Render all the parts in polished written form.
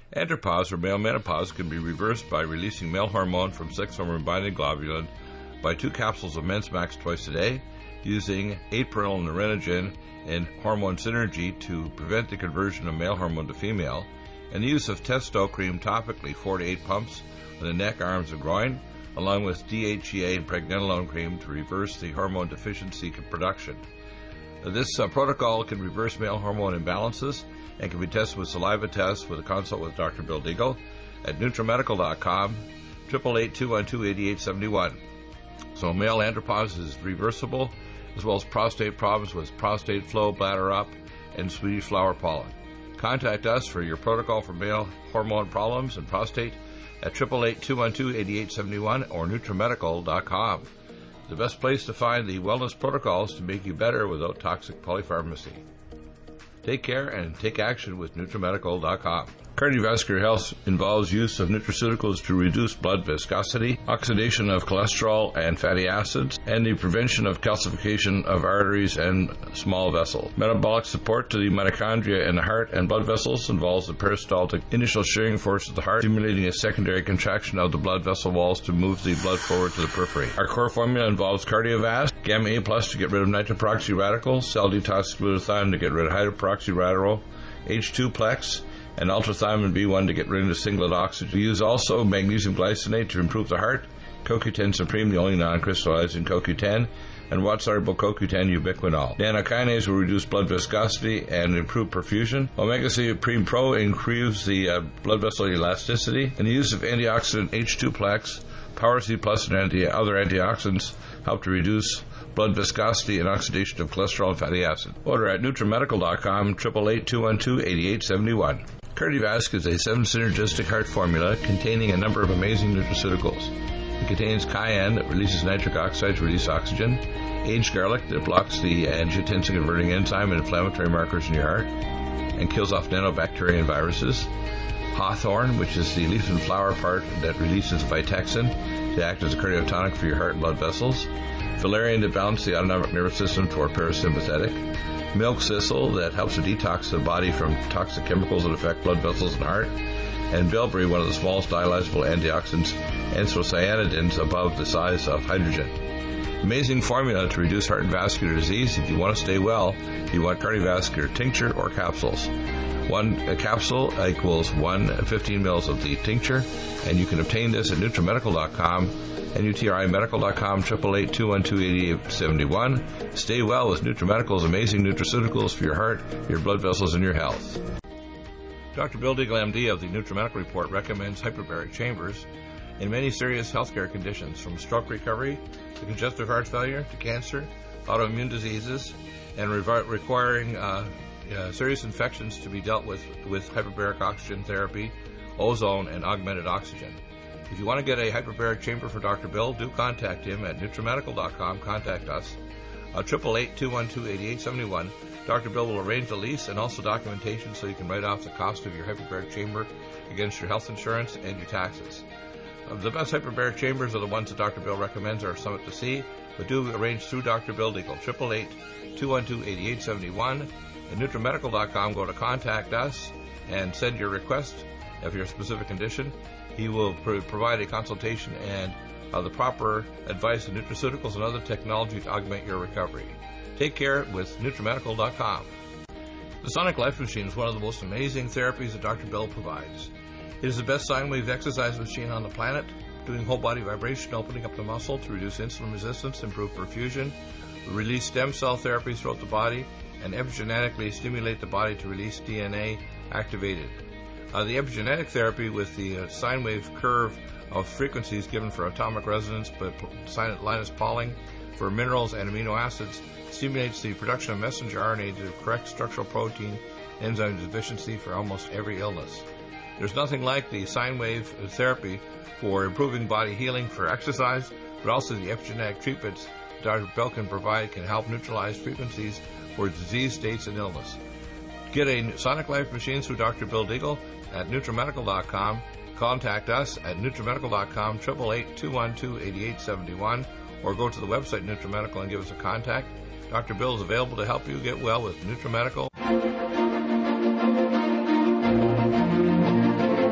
Andropause, or male menopause, can be reversed by releasing male hormone from sex hormone-binding globulin by 2 capsules of Mensmax twice a day, using 8-perennyl Nerenogen and hormone synergy to prevent the conversion of male hormone to female, and the use of Testo cream topically 4 to 8 pumps on the neck, arms, and groin, along with DHEA and pregnenolone cream to reverse the hormone deficiency production. This protocol can reverse male hormone imbalances and can be tested with saliva tests with a consult with Dr. Bill Deagle at NutriMedical.com, 888-212-8871. So male andropause is reversible, as well as prostate problems with prostate flow, bladder up, and Swedish flower pollen. Contact us for your protocol for male hormone problems and prostate at 888-212-8871 or NutriMedical.com. The best place to find the wellness protocols to make you better without toxic polypharmacy. Take care and take action with NutriMedical.com. Cardiovascular health involves use of nutraceuticals to reduce blood viscosity, oxidation of cholesterol and fatty acids, and the prevention of calcification of arteries and small vessels. Metabolic support to the mitochondria in the heart and blood vessels involves the peristaltic initial shearing force of the heart, stimulating a secondary contraction of the blood vessel walls to move the blood forward to the periphery. Our core formula involves Cardiovasc, Gamma A Plus to get rid of nitroperoxy radicals, Cell Detox Glutathione to get rid of hydroperoxy radical, H2 Plex, and ultrathiamine B1 to get rid of the singlet oxygen. We use also magnesium glycinate to improve the heart, CoQ10 Supreme, the only non-crystallizing CoQ10, and water-soluble CoQ10 ubiquinol. Nanokinase will reduce blood viscosity and improve perfusion. Omega-3 Supreme Pro improves the blood vessel elasticity, and the use of antioxidant H2 Plex, Power C Plus, and other antioxidants help to reduce blood viscosity and oxidation of cholesterol and fatty acid. Order at NutriMedical.com, 888-212-8871. Cardiovasc is a 7-synergistic heart formula containing a number of amazing nutraceuticals. It contains cayenne that releases nitric oxide to release oxygen, aged garlic that blocks the angiotensin-converting enzyme and inflammatory markers in your heart and kills off nanobacteria and viruses, hawthorn, which is the leaf and flower part that releases Vitexin to act as a cardiotonic for your heart and blood vessels, valerian to balance the autonomic nervous system toward parasympathetic, milk thistle that helps to detox the body from toxic chemicals that affect blood vessels and heart, and bilberry, one of the smallest dialyzable antioxidants, anthocyanidins above the size of hydrogen. Amazing formula to reduce heart and vascular disease. If you want to stay well, you want cardiovascular tincture or capsules. One capsule equals 15 mils of the tincture, and you can obtain this at NutriMedical.com and NutriMedical.com, 888-212-8871. Stay well with NutriMedical's amazing nutraceuticals for your heart, your blood vessels, and your health. Dr. Bill Deagle, MD of the NutriMedical Report, recommends hyperbaric chambers in many serious healthcare conditions, from stroke recovery to congestive heart failure to cancer, autoimmune diseases, and requiring serious infections to be dealt with hyperbaric oxygen therapy, ozone, and augmented oxygen. If you want to get a hyperbaric chamber for Dr. Bill, do contact him at NutriMedical.com. Contact us, 888-212-8871. Dr. Bill will arrange the lease and also documentation so you can write off the cost of your hyperbaric chamber against your health insurance and your taxes. The best hyperbaric chambers are the ones that Dr. Bill recommends are Summit to See, but do arrange through Dr. Bill Deagle, 888-212-8871. At NutriMedical.com, go to Contact Us and send your request of your specific condition. He will provide a consultation and the proper advice on nutraceuticals and other technology to augment your recovery. Take care with NutriMedical.com. The Sonic Life Machine is one of the most amazing therapies that Dr. Bill provides. It is the best sine wave exercise machine on the planet, doing whole body vibration, opening up the muscle to reduce insulin resistance, improve perfusion, release stem cell therapies throughout the body, and epigenetically stimulate the body to release DNA activated. The epigenetic therapy with the sine wave curve of frequencies given for atomic resonance, but Linus Pauling for minerals and amino acids stimulates the production of messenger RNA to correct structural protein enzyme deficiency for almost every illness. There's nothing like the sine wave therapy for improving body healing for exercise, but also the epigenetic treatments Dr. Bill can provide can help neutralize frequencies for disease states and illness. Get a Sonic Life machine through Dr. Bill Deagle at NutriMedical.com. Contact us at NutriMedical.com, 888-212-8871, or go to the website NutriMedical and give us a contact. Dr. Bill is available to help you get well with NutriMedical.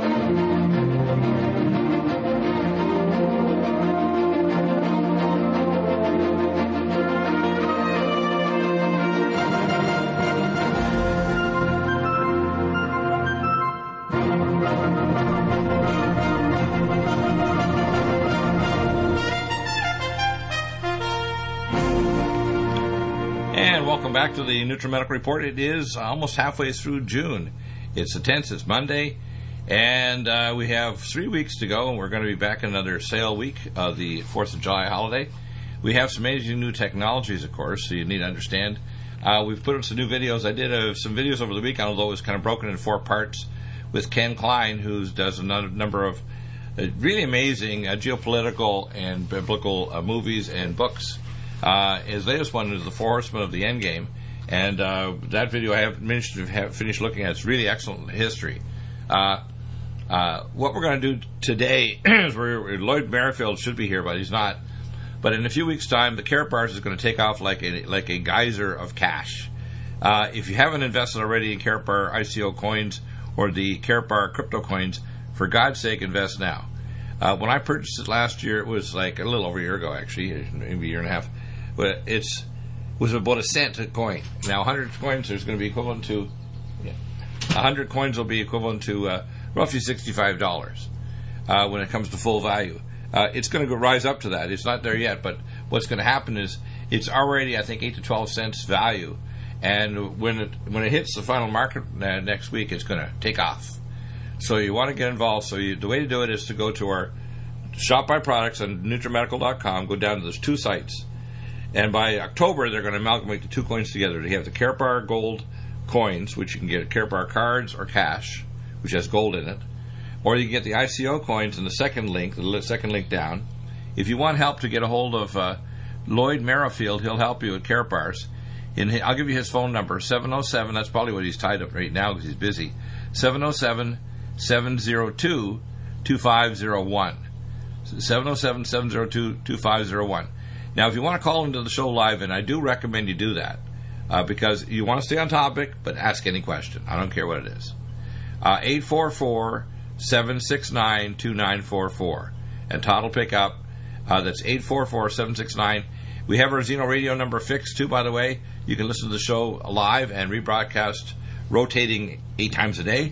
back to the NutriMedical Report. It is almost halfway through June. It's the 10th, it's Monday, and we have 3 weeks to go, and we're going to be back in another sale week of the 4th of July holiday. We have some amazing new technologies, of course, so you need to understand. We've put up some new videos. I did some videos over the weekend, although it was kind of broken into 4 parts, with Ken Klein, who does a number of really amazing geopolitical and biblical movies and books. His latest one is The Four Horsemen of the Endgame, and that video I haven't managed to finish looking at. It's really excellent history. What we're going to do today is Lloyd Merrifield should be here, but he's not. But in a few weeks' time, the Karatbars is going to take off like a geyser of cash. If you haven't invested already in Karatbar ICO coins or the Karatbar crypto coins, for God's sake, invest now. When I purchased it last year, it was like a little over a year ago, actually, maybe a year and a half. But it was about a cent a coin. Now, 100 coins is going to be equivalent to 100 coins will be equivalent to roughly $65 when it comes to full value. It's going to rise up to that. It's not there yet, but what's going to happen is it's already, I think, 8 to 12 cents value, and when it hits the final market next week, it's going to take off. So you want to get involved. So the way to do it is to go to our Shop by Products on NutriMedical.com, go down to those 2 sites. And by October, they're going to amalgamate the 2 coins together. They have the Karatbar Gold coins, which you can get Karatbar cards or cash, which has gold in it. Or you can get the ICO coins in the second link down. If you want help to get a hold of Lloyd Merrifield, he'll help you at Karatbars. I'll give you his phone number, 707, that's probably what he's tied up right now because he's busy, 707-702-2501. 707-702-2501. Now, if you want to call into the show live, and I do recommend you do that, because you want to stay on topic, but ask any question. I don't care what it is. 844-769-2944. And Todd will pick up. That's 844-769. We have our Zeno radio number fixed, too, by the way. You can listen to the show live and rebroadcast rotating 8 times a day.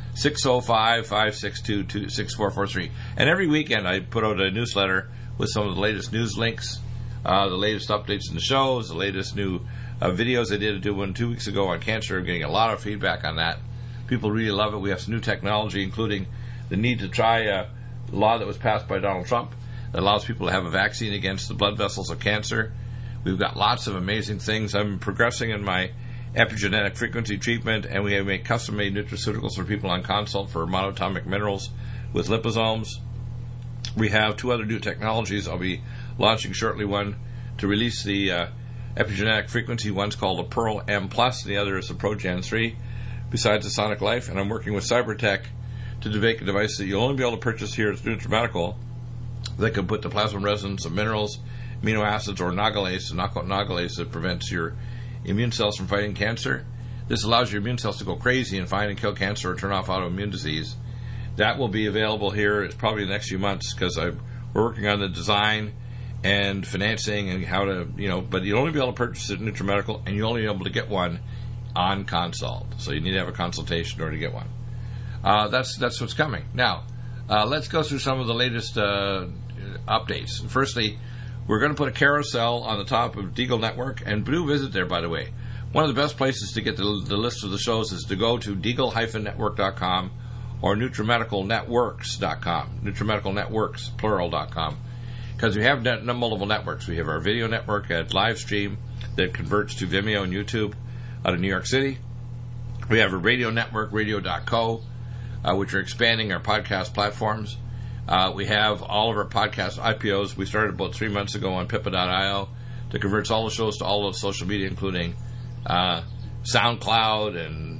605-562-6443. And every weekend I put out a newsletter with some of the latest news links, the latest updates in the shows, the latest new videos I did do one 2 weeks ago on cancer. I'm getting a lot of feedback on that. People really love it. We have some new technology, including the need to try a law that was passed by Donald Trump that allows people to have a vaccine against the blood vessels of cancer. We've got lots of amazing things. I'm progressing in my epigenetic frequency treatment, and we have made custom-made nutraceuticals for people on consult for monatomic minerals with liposomes. We have 2 other new technologies. I'll be launching shortly one to release the epigenetic frequency. One's called the Pearl M+, the other is the ProGen 3, besides the Sonic Life. And I'm working with Cybertech to make a device that you'll only be able to purchase here at NutriMedical that can put the plasma resonance of minerals, amino acids, or nagalase, the knockout nagalase that prevents your immune cells from fighting cancer. This allows your immune cells to go crazy and find and kill cancer or turn off autoimmune disease. That will be available here. It's probably the next few months because we're working on the design and financing and how to, but you'll only be able to purchase it at NutriMedical, and you'll only be able to get one on consult. So you need to have a consultation in order to get one. That's what's coming. Now, let's go through some of the latest updates. Firstly, we're going to put a carousel on the top of Deagle Network, and do visit there, by the way. One of the best places to get the list of the shows is to go to deagle-network.com or NutriMedicalNetworks.com, NutriMedicalNetworks, plural.com, because we have multiple networks. We have our video network at Livestream that converts to Vimeo and YouTube out of New York City. We have a radio network, radio.co, which are expanding our podcast platforms. We have all of our podcast IPOs. We started about 3 months ago on Pippa.io that converts all the shows to all of social media, including SoundCloud and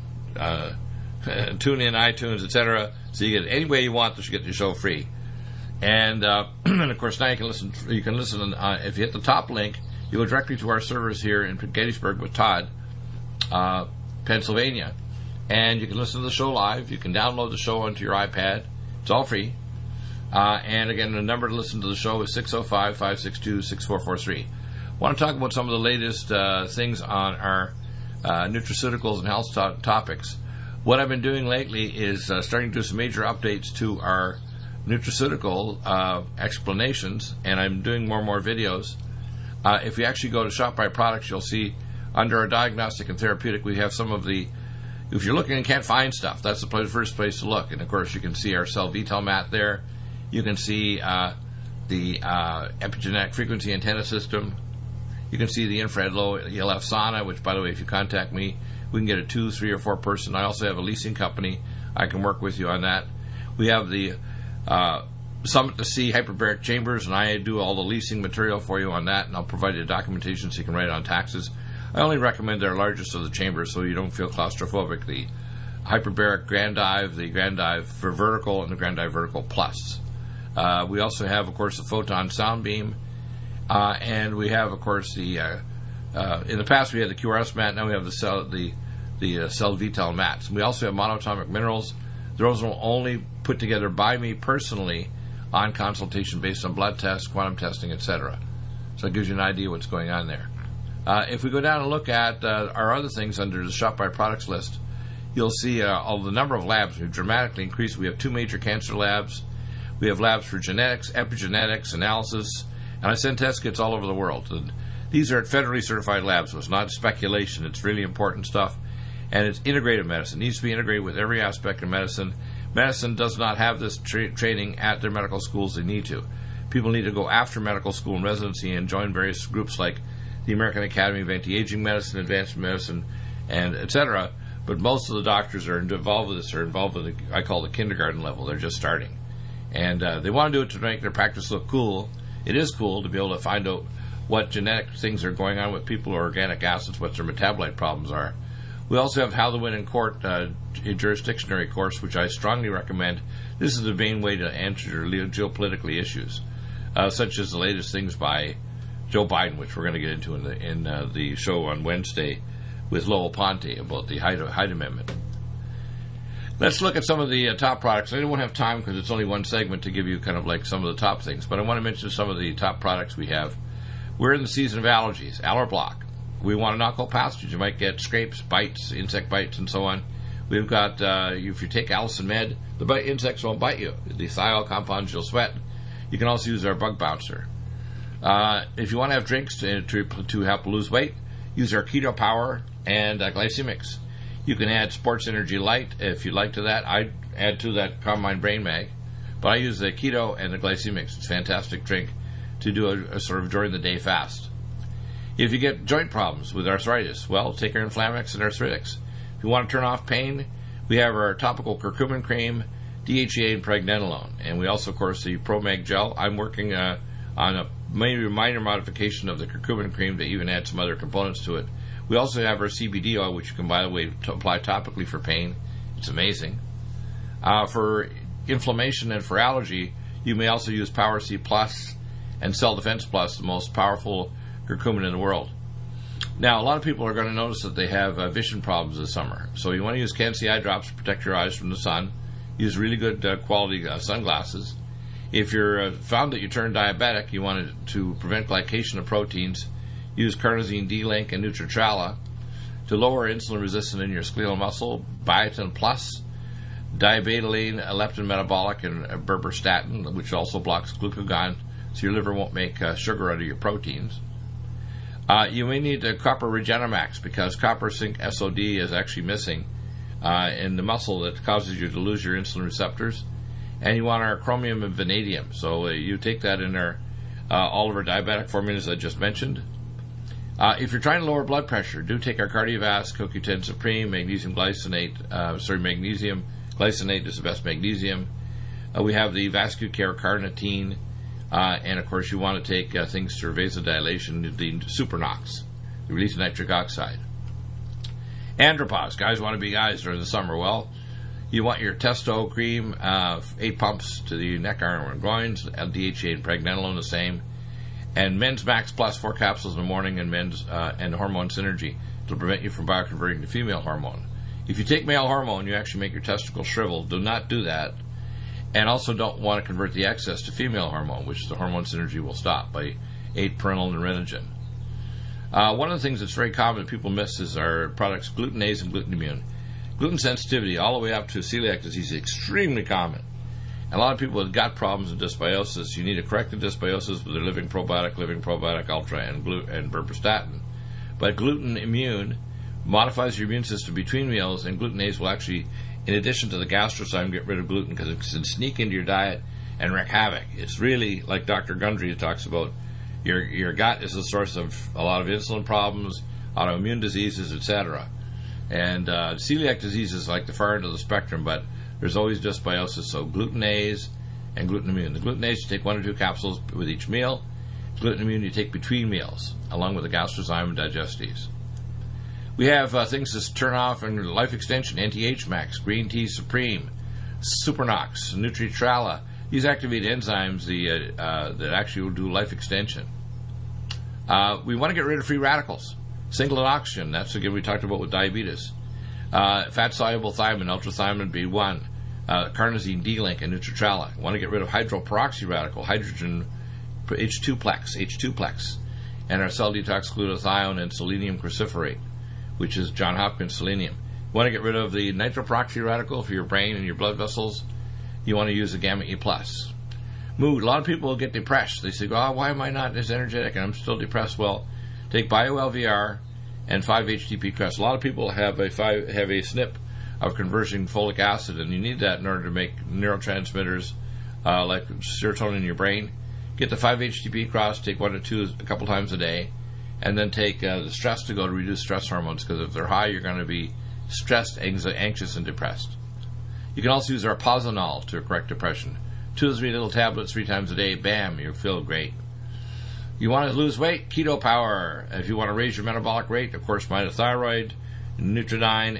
TuneIn, iTunes, etc. So you get it any way you want to get your show free. And of course, now you can listen. You can listen if you hit the top link, you go directly to our servers here in Gettysburg with Todd, Pennsylvania, and you can listen to the show live. You can download the show onto your iPad. It's all free. And again, the number to listen to the show is 605-562-6443. I want to talk about some of the latest things on our nutraceuticals and health topics. What I've been doing lately is starting to do some major updates to our nutraceutical explanations, and I'm doing more and more videos. If you actually go to Shop by Products, you'll see Under our diagnostic and therapeutic, we have some of the, if you're looking and can't find stuff, that's the first place to look. And of course, you can see our Cell Vital mat there. You can see the epigenetic frequency antenna system. You can see the infrared low ELF sauna, which, by the way, if you contact me, we can get a 2, 3, or 4 person. I also have a leasing company. I can work with you on that. We have the Summit to Sea hyperbaric chambers, and I do all the leasing material for you on that, and I'll provide you the documentation so you can write it on taxes. I only recommend our largest of the chambers so you don't feel claustrophobic. The hyperbaric Grand Dive, the Grand Dive for vertical, and the Grand Dive Vertical Plus. We also have, of course, the Photon Sound Beam, and we have, of course, the in the past we had the QRS mat. Now we have the Cell Vital mats. We also have monatomic minerals. Those are only put together by me personally on consultation based on blood tests, quantum testing, etc. So it gives you an idea what's going on there. If we go down and look at our other things under the Shop by Products list, you'll see all the number of labs we've dramatically increased. We have 2 major cancer labs. We have labs for genetics, epigenetics, analysis, and I send test kits all over the world. And these are at federally certified labs, so it's not speculation. It's really important stuff. And it's integrative medicine. It needs to be integrated with every aspect of medicine. Medicine does not have this training at their medical schools. They need to. People need to go after medical school and residency and join various groups like the American Academy of Anti-Aging Medicine, Advanced Medicine, and etc. But most of the doctors are involved with this, are involved with I call the kindergarten level. They're just starting. And they want to do it to make their practice look cool. It is cool to be able to find out what genetic things are going on with people or organic acids, what their metabolite problems are. We also have How to Win in Court, a jurisdictionary course, which I strongly recommend. This is the main way to answer geopolitically issues, such as the latest things by Joe Biden, which we're going to get into in the show on Wednesday with Lowell Ponte about the Hyde Amendment. Let's look at some of the top products. I don't have time because it's only one segment to give you kind of like some of the top things, but I want to mention some of the top products we have. We're in the season of allergies, Allerblock. We want to knock out pathogens. You might get scrapes, bites, insect bites, and so on. We've got, if you take Allison Med, the insects won't bite you. The thiol compounds, you'll sweat. You can also use our bug bouncer. If you want to have drinks to help lose weight, use our Keto Power and Glycemics. You can add Sports Energy Light if you'd like to that. I add to that Carmine Brain Mag. But I use the Keto and the Glycemics. It's a fantastic drink to do a sort of during the day fast. If you get joint problems with arthritis, well, take our Inflamex and Arthritics. If you want to turn off pain, we have our topical curcumin cream, DHEA, and pregnenolone. And we also, of course, the ProMag Gel. I'm working on a minor modification of the curcumin cream to even add some other components to it. We also have our CBD oil, which you can, by the way, apply topically for pain. It's amazing. For inflammation and for allergy, you may also use Power C Plus and Cell Defense Plus, the most powerful curcumin in the world. Now, a lot of people are going to notice that they have vision problems this summer. So you want to use Can-C eye drops to protect your eyes from the sun. Use really good quality sunglasses. If you're found that you turn diabetic, you want to prevent glycation of proteins, use Carnosine D-Link and Nutritrala. To lower insulin resistance in your skeletal muscle, Biotin Plus, Diabetoline, leptin metabolic, and berberstatin, which also blocks glucagon, so your liver won't make sugar out of your proteins. You may need copper Regenemax because copper zinc SOD is actually missing in the muscle that causes you to lose your insulin receptors. And you want our chromium and vanadium. So you take that in all of our diabetic formulas I just mentioned. If you're trying to lower blood pressure, do take our Cardiovasc, CoQ10 Supreme, magnesium glycinate. Magnesium glycinate is the best magnesium. We have the Vascucare carnitine. And of course, you want to take things for vasodilation, the Supernox, the release of nitric oxide. Andropause, guys want to be guys during the summer. Well, you want your Testo cream, 8 pumps to the neck, arm, and groins, DHA and pregnenolone the same, and Men's Max Plus 4 capsules in the morning, and Men's and Hormone Synergy to prevent you from bioconverting to female hormone. If you take male hormone, you actually make your testicles shrivel. Do not do that. And also don't want to convert the excess to female hormone, which the Hormone Synergy will stop by 8-Parental and Renogen. One of the things that's very common that people miss is our products Glutenase and Glutenimmune. Gluten sensitivity all the way up to celiac disease is extremely common. And a lot of people with gut problems and dysbiosis, you need to correct the dysbiosis with their Living Probiotic Ultra and berberstatin. But Gluten Immune modifies your immune system between meals, and glutenase will actually, in addition to the gastrozyme, get rid of gluten because it can sneak into your diet and wreak havoc. It's really, like Dr. Gundry talks about, your gut is the source of a lot of insulin problems, autoimmune diseases, etc. And celiac disease is like the far end of the spectrum, but there's always dysbiosis. So glutenase and gluten immune. The glutenase, you take 1 or 2 capsules with each meal. Gluten immune you take between meals, along with the gastrozyme and digestives. We have things to turn off in life extension: Anti-Age Max, Green Tea Supreme, Supernox, Nutritrala. These activate enzymes that actually will do life extension. We want to get rid of free radicals. Singlet oxygen, that's again we talked about with diabetes. Fat-soluble thiamine, ultrathymine B1, carnosine D-link, and Nutritrala. We want to get rid of hydroperoxy radical, hydrogen H2-plex, and our cell detox glutathione and selenium cruciferate, which is Johns Hopkins selenium. You want to get rid of the nitroperoxy radical for your brain and your blood vessels. You want to use the gamma E+. Mood. A lot of people get depressed. They say, oh, why am I not as energetic and I'm still depressed? Well, take BioLVR and 5-HTP-Crest. A lot of people have a SNP of converting folic acid, and you need that in order to make neurotransmitters like serotonin in your brain. Get the 5-HTP-Crest, take 1 or 2 a couple times a day, and then take the stress to go to reduce stress hormones, because if they're high, you're going to be stressed, anxious, and depressed. You can also use arpazenol to correct depression. 2 to 3 little tablets 3 times a day, bam, you feel great. You want to lose weight? Keto Power. If you want to raise your metabolic rate, of course, mitothyroid, Nutridyne,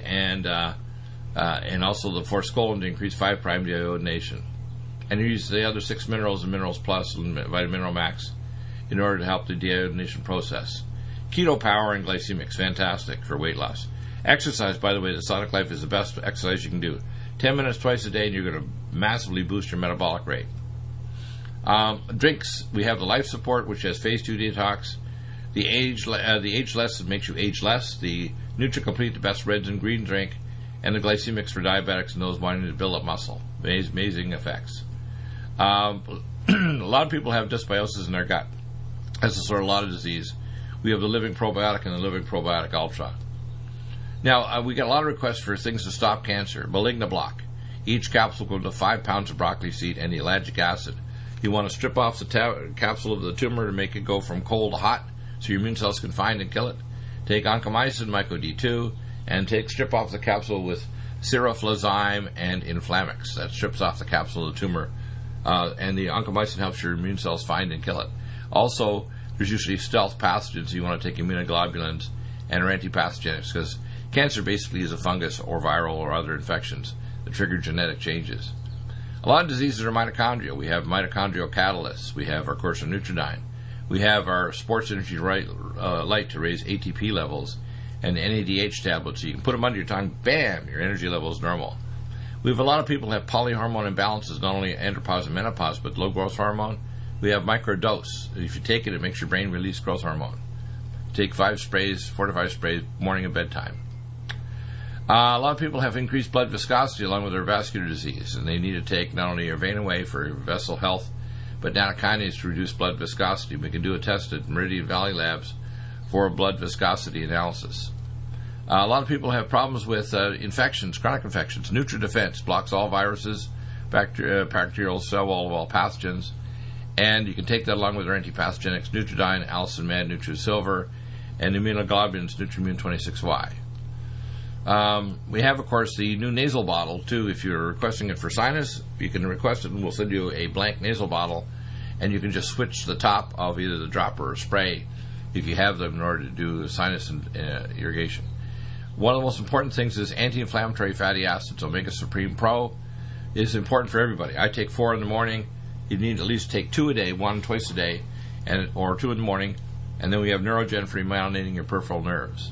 and also the forskolin to increase 5' deiodination. And you use the other 6 minerals and Minerals Plus and Vitamin Mineral Max in order to help the deiodination process. Keto Power and Glycemics, fantastic for weight loss. Exercise, by the way, the Sonic Life is the best exercise you can do. 10 minutes twice a day, and you're going to massively boost your metabolic rate. Drinks, we have the Life Support, which has phase 2 detox. The Ageless makes you age less. The NutriComplete, the best reds and green drink. And the Glycemics for diabetics and those wanting to build up muscle. Amazing effects. A lot of people have dysbiosis in their gut. That's a sort of lot of disease. We have the Living Probiotic and the Living Probiotic Ultra. Now, we get a lot of requests for things to stop cancer. Malignablock. Each capsule goes to 5 pounds of broccoli seed and ellagic acid. You want to strip off the capsule of the tumor to make it go from cold to hot so your immune cells can find and kill it. Take oncomycin, Myco D2, and strip off the capsule with seroflozyme and Inflamix. That strips off the capsule of the tumor, and the oncomycin helps your immune cells find and kill it. Also, there's usually stealth pathogens. You want to take immunoglobulins and are antipathogenics, because cancer basically is a fungus or viral or other infections that trigger genetic changes. A lot of diseases are mitochondrial. We have mitochondrial catalysts. We have, of course, our Nutridyne. We have our Sports Energy Light to raise ATP levels, and NADH tablets. So you can put them under your tongue, bam, your energy level is normal. We have a lot of people who have polyhormone imbalances, not only andropause and menopause, but low growth hormone. We have microdose. If you take it, it makes your brain release growth hormone. Take 4 to 5 sprays, morning and bedtime. A lot of people have increased blood viscosity along with their vascular disease, and they need to take not only your vein away for vessel health, but nattokinase to reduce blood viscosity. We can do a test at Meridian Valley Labs for blood viscosity analysis. A lot of people have problems with infections, chronic infections. NutriDefense blocks all viruses, bacterial, cell wall pathogens, and you can take that along with our antipathogenics, Nutridyne, Allicin Med, NutriSilver, and immunoglobulins, Nutrimune 26Y. We have, of course, the new nasal bottle, too. If you're requesting it for sinus, you can request it, and we'll send you a blank nasal bottle, and you can just switch the top of either the dropper or spray if you have them in order to do sinus irrigation. One of the most important things is anti-inflammatory fatty acids. Omega Supreme Pro is important for everybody. I take 4 in the morning. You need to at least take 2 a day, 1 twice a day, or 2 in the morning. And then we have Neurogen for remyelinating your peripheral nerves.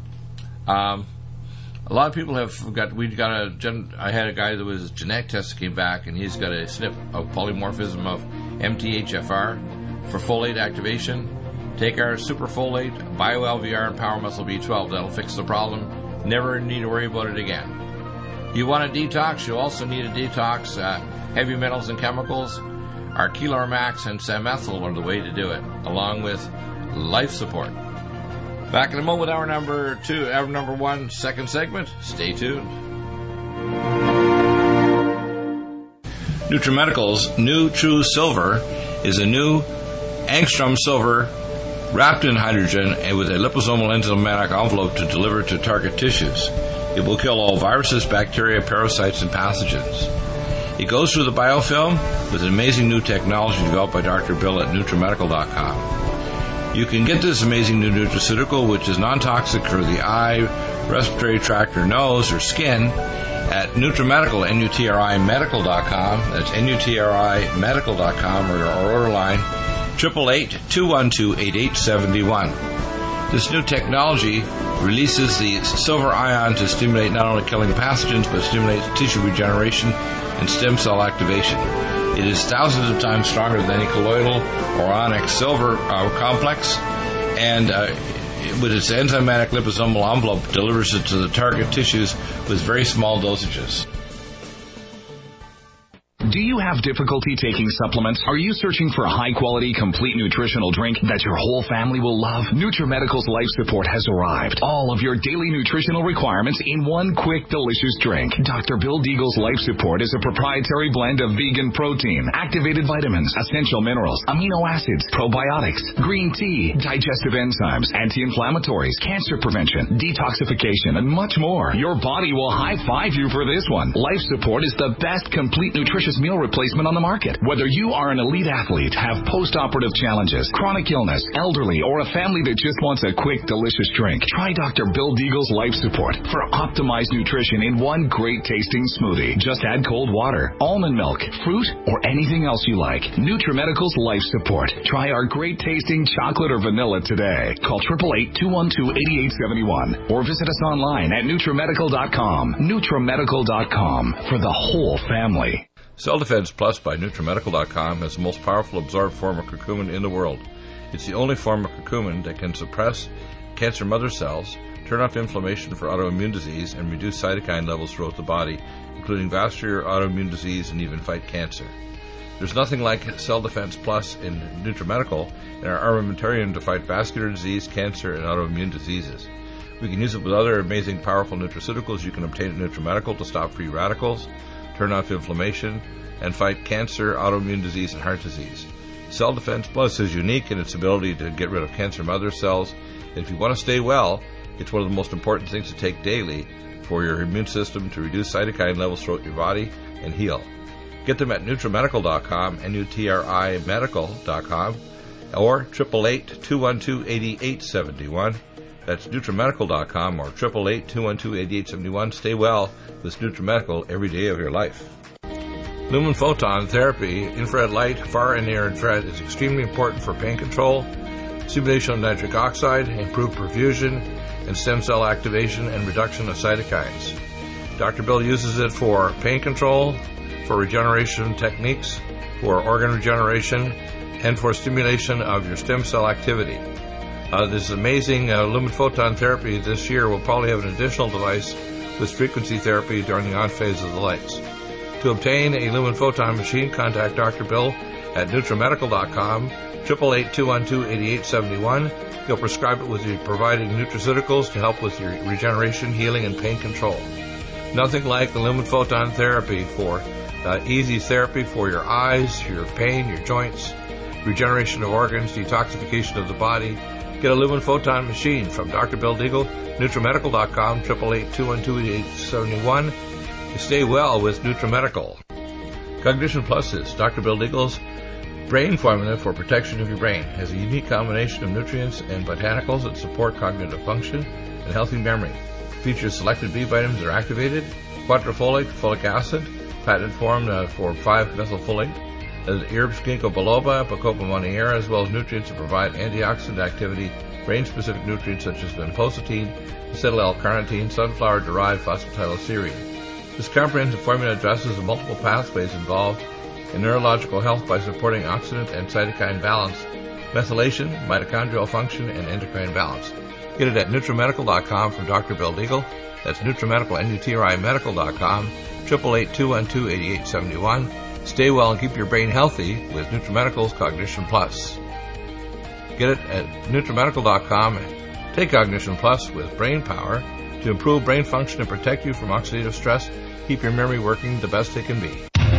A lot of people have got. I had a guy that was genetic test came back, and he's got a SNP of polymorphism of MTHFR for folate activation. Take our superfolate, BioLVR, and Power Muscle B12. That'll fix the problem. Never need to worry about it again. You want a detox? You also need a detox. Heavy metals and chemicals. Our Kelar Max and Samethyl are the way to do it, along with Life Support. Back in a moment, hour number 1, second segment. Stay tuned. NutriMedical's new True Silver is a new angstrom silver wrapped in hydrogen and with a liposomal enzymatic envelope to deliver to target tissues. It will kill all viruses, bacteria, parasites, and pathogens. It goes through the biofilm with an amazing new technology developed by Dr. Bill at NutriMedical.com. You can get this amazing new nutraceutical, which is non-toxic for the eye, respiratory tract, or nose, or skin, at NutriMedical, NutriMedical.com. That's NutriMedical.com, or your order line, 888-212-8871. This new technology releases the silver ion to stimulate not only killing pathogens, but stimulates tissue regeneration and stem cell activation. It is thousands of times stronger than any colloidal or onyx silver complex, and with its enzymatic liposomal envelope, delivers it to the target tissues with very small dosages. Do you have difficulty taking supplements? Are you searching for a high-quality, complete nutritional drink that your whole family will love? NutriMedical's Life Support has arrived. All of your daily nutritional requirements in one quick, delicious drink. Dr. Bill Deagle's Life Support is a proprietary blend of vegan protein, activated vitamins, essential minerals, amino acids, probiotics, green tea, digestive enzymes, anti-inflammatories, cancer prevention, detoxification, and much more. Your body will high-five you for this one. Life Support is the best complete nutritious meal replacement on the market. Whether you are an elite athlete, have post-operative challenges, chronic illness, elderly, or a family that just wants a quick, delicious drink, try Dr. Bill Deagle's Life Support for optimized nutrition in one great-tasting smoothie. Just add cold water, almond milk, fruit, or anything else you like. NutriMedical's Life Support. Try our great-tasting chocolate or vanilla today. Call 888-212-8871 or visit us online at NutriMedical.com. NutriMedical.com for the whole family. Cell Defense Plus by NutriMedical.com has the most powerful absorbed form of curcumin in the world. It's the only form of curcumin that can suppress cancer mother cells, turn off inflammation for autoimmune disease, and reduce cytokine levels throughout the body, including vascular autoimmune disease and even fight cancer. There's nothing like Cell Defense Plus in NutriMedical and our armamentarium to fight vascular disease, cancer, and autoimmune diseases. We can use it with other amazing, powerful nutraceuticals you can obtain at NutriMedical to stop free radicals, turn off inflammation, and fight cancer, autoimmune disease, and heart disease. Cell Defense Plus is unique in its ability to get rid of cancer mother cells. And if you want to stay well, it's one of the most important things to take daily for your immune system to reduce cytokine levels throughout your body and heal. Get them at NutriMedical.com, NutriMedical.com, or 888-212-8871. That's NutriMedical.com or 888-212-8871. Stay well with NutriMedical every day of your life. Lumen photon therapy, infrared light, far and near infrared, is extremely important for pain control, stimulation of nitric oxide, improved perfusion, and stem cell activation and reduction of cytokines. Dr. Bill uses it for pain control, for regeneration techniques, for organ regeneration, and for stimulation of your stem cell activity. This amazing lumen photon therapy this year will probably have an additional device with frequency therapy during the on phase of the lights. To obtain a lumen photon machine, contact Dr. Bill at NutriMedical.com, 888-212-8871. He'll prescribe it with you providing nutraceuticals to help with your regeneration, healing, and pain control. Nothing like the lumen photon therapy for easy therapy for your eyes, your pain, your joints, regeneration of organs, detoxification of the body. Get a lumen photon machine from Dr. Bill Deagle, NutriMedical.com, 888-212-8871. Stay well with NutriMedical. Cognition Plus is Dr. Bill Deagle's brain formula for protection of your brain. It has a unique combination of nutrients and botanicals that support cognitive function and healthy memory. It features selected B vitamins that are activated, quadrifolate, folic acid, patented form for 5-methylfolate, herbs ginkgo biloba, Bacopa monnieri, as well as nutrients that provide antioxidant activity, brain-specific nutrients such as vinpocetine, acetyl-L-carnitine, sunflower-derived phosphatidylserine. This comprehensive formula addresses the multiple pathways involved in neurological health by supporting oxidant and cytokine balance, methylation, mitochondrial function, and endocrine balance. Get it at NutriMedical.com from Dr. Bill Deagle. That's NutriMedical, NutriMedical.com, 888-212-8871. Stay well and keep your brain healthy with NutriMedical's Cognition Plus. Get it at NutriMedical.com Take Cognition Plus with brain power to improve brain function and protect you from oxidative stress. Keep your memory working the best it can be.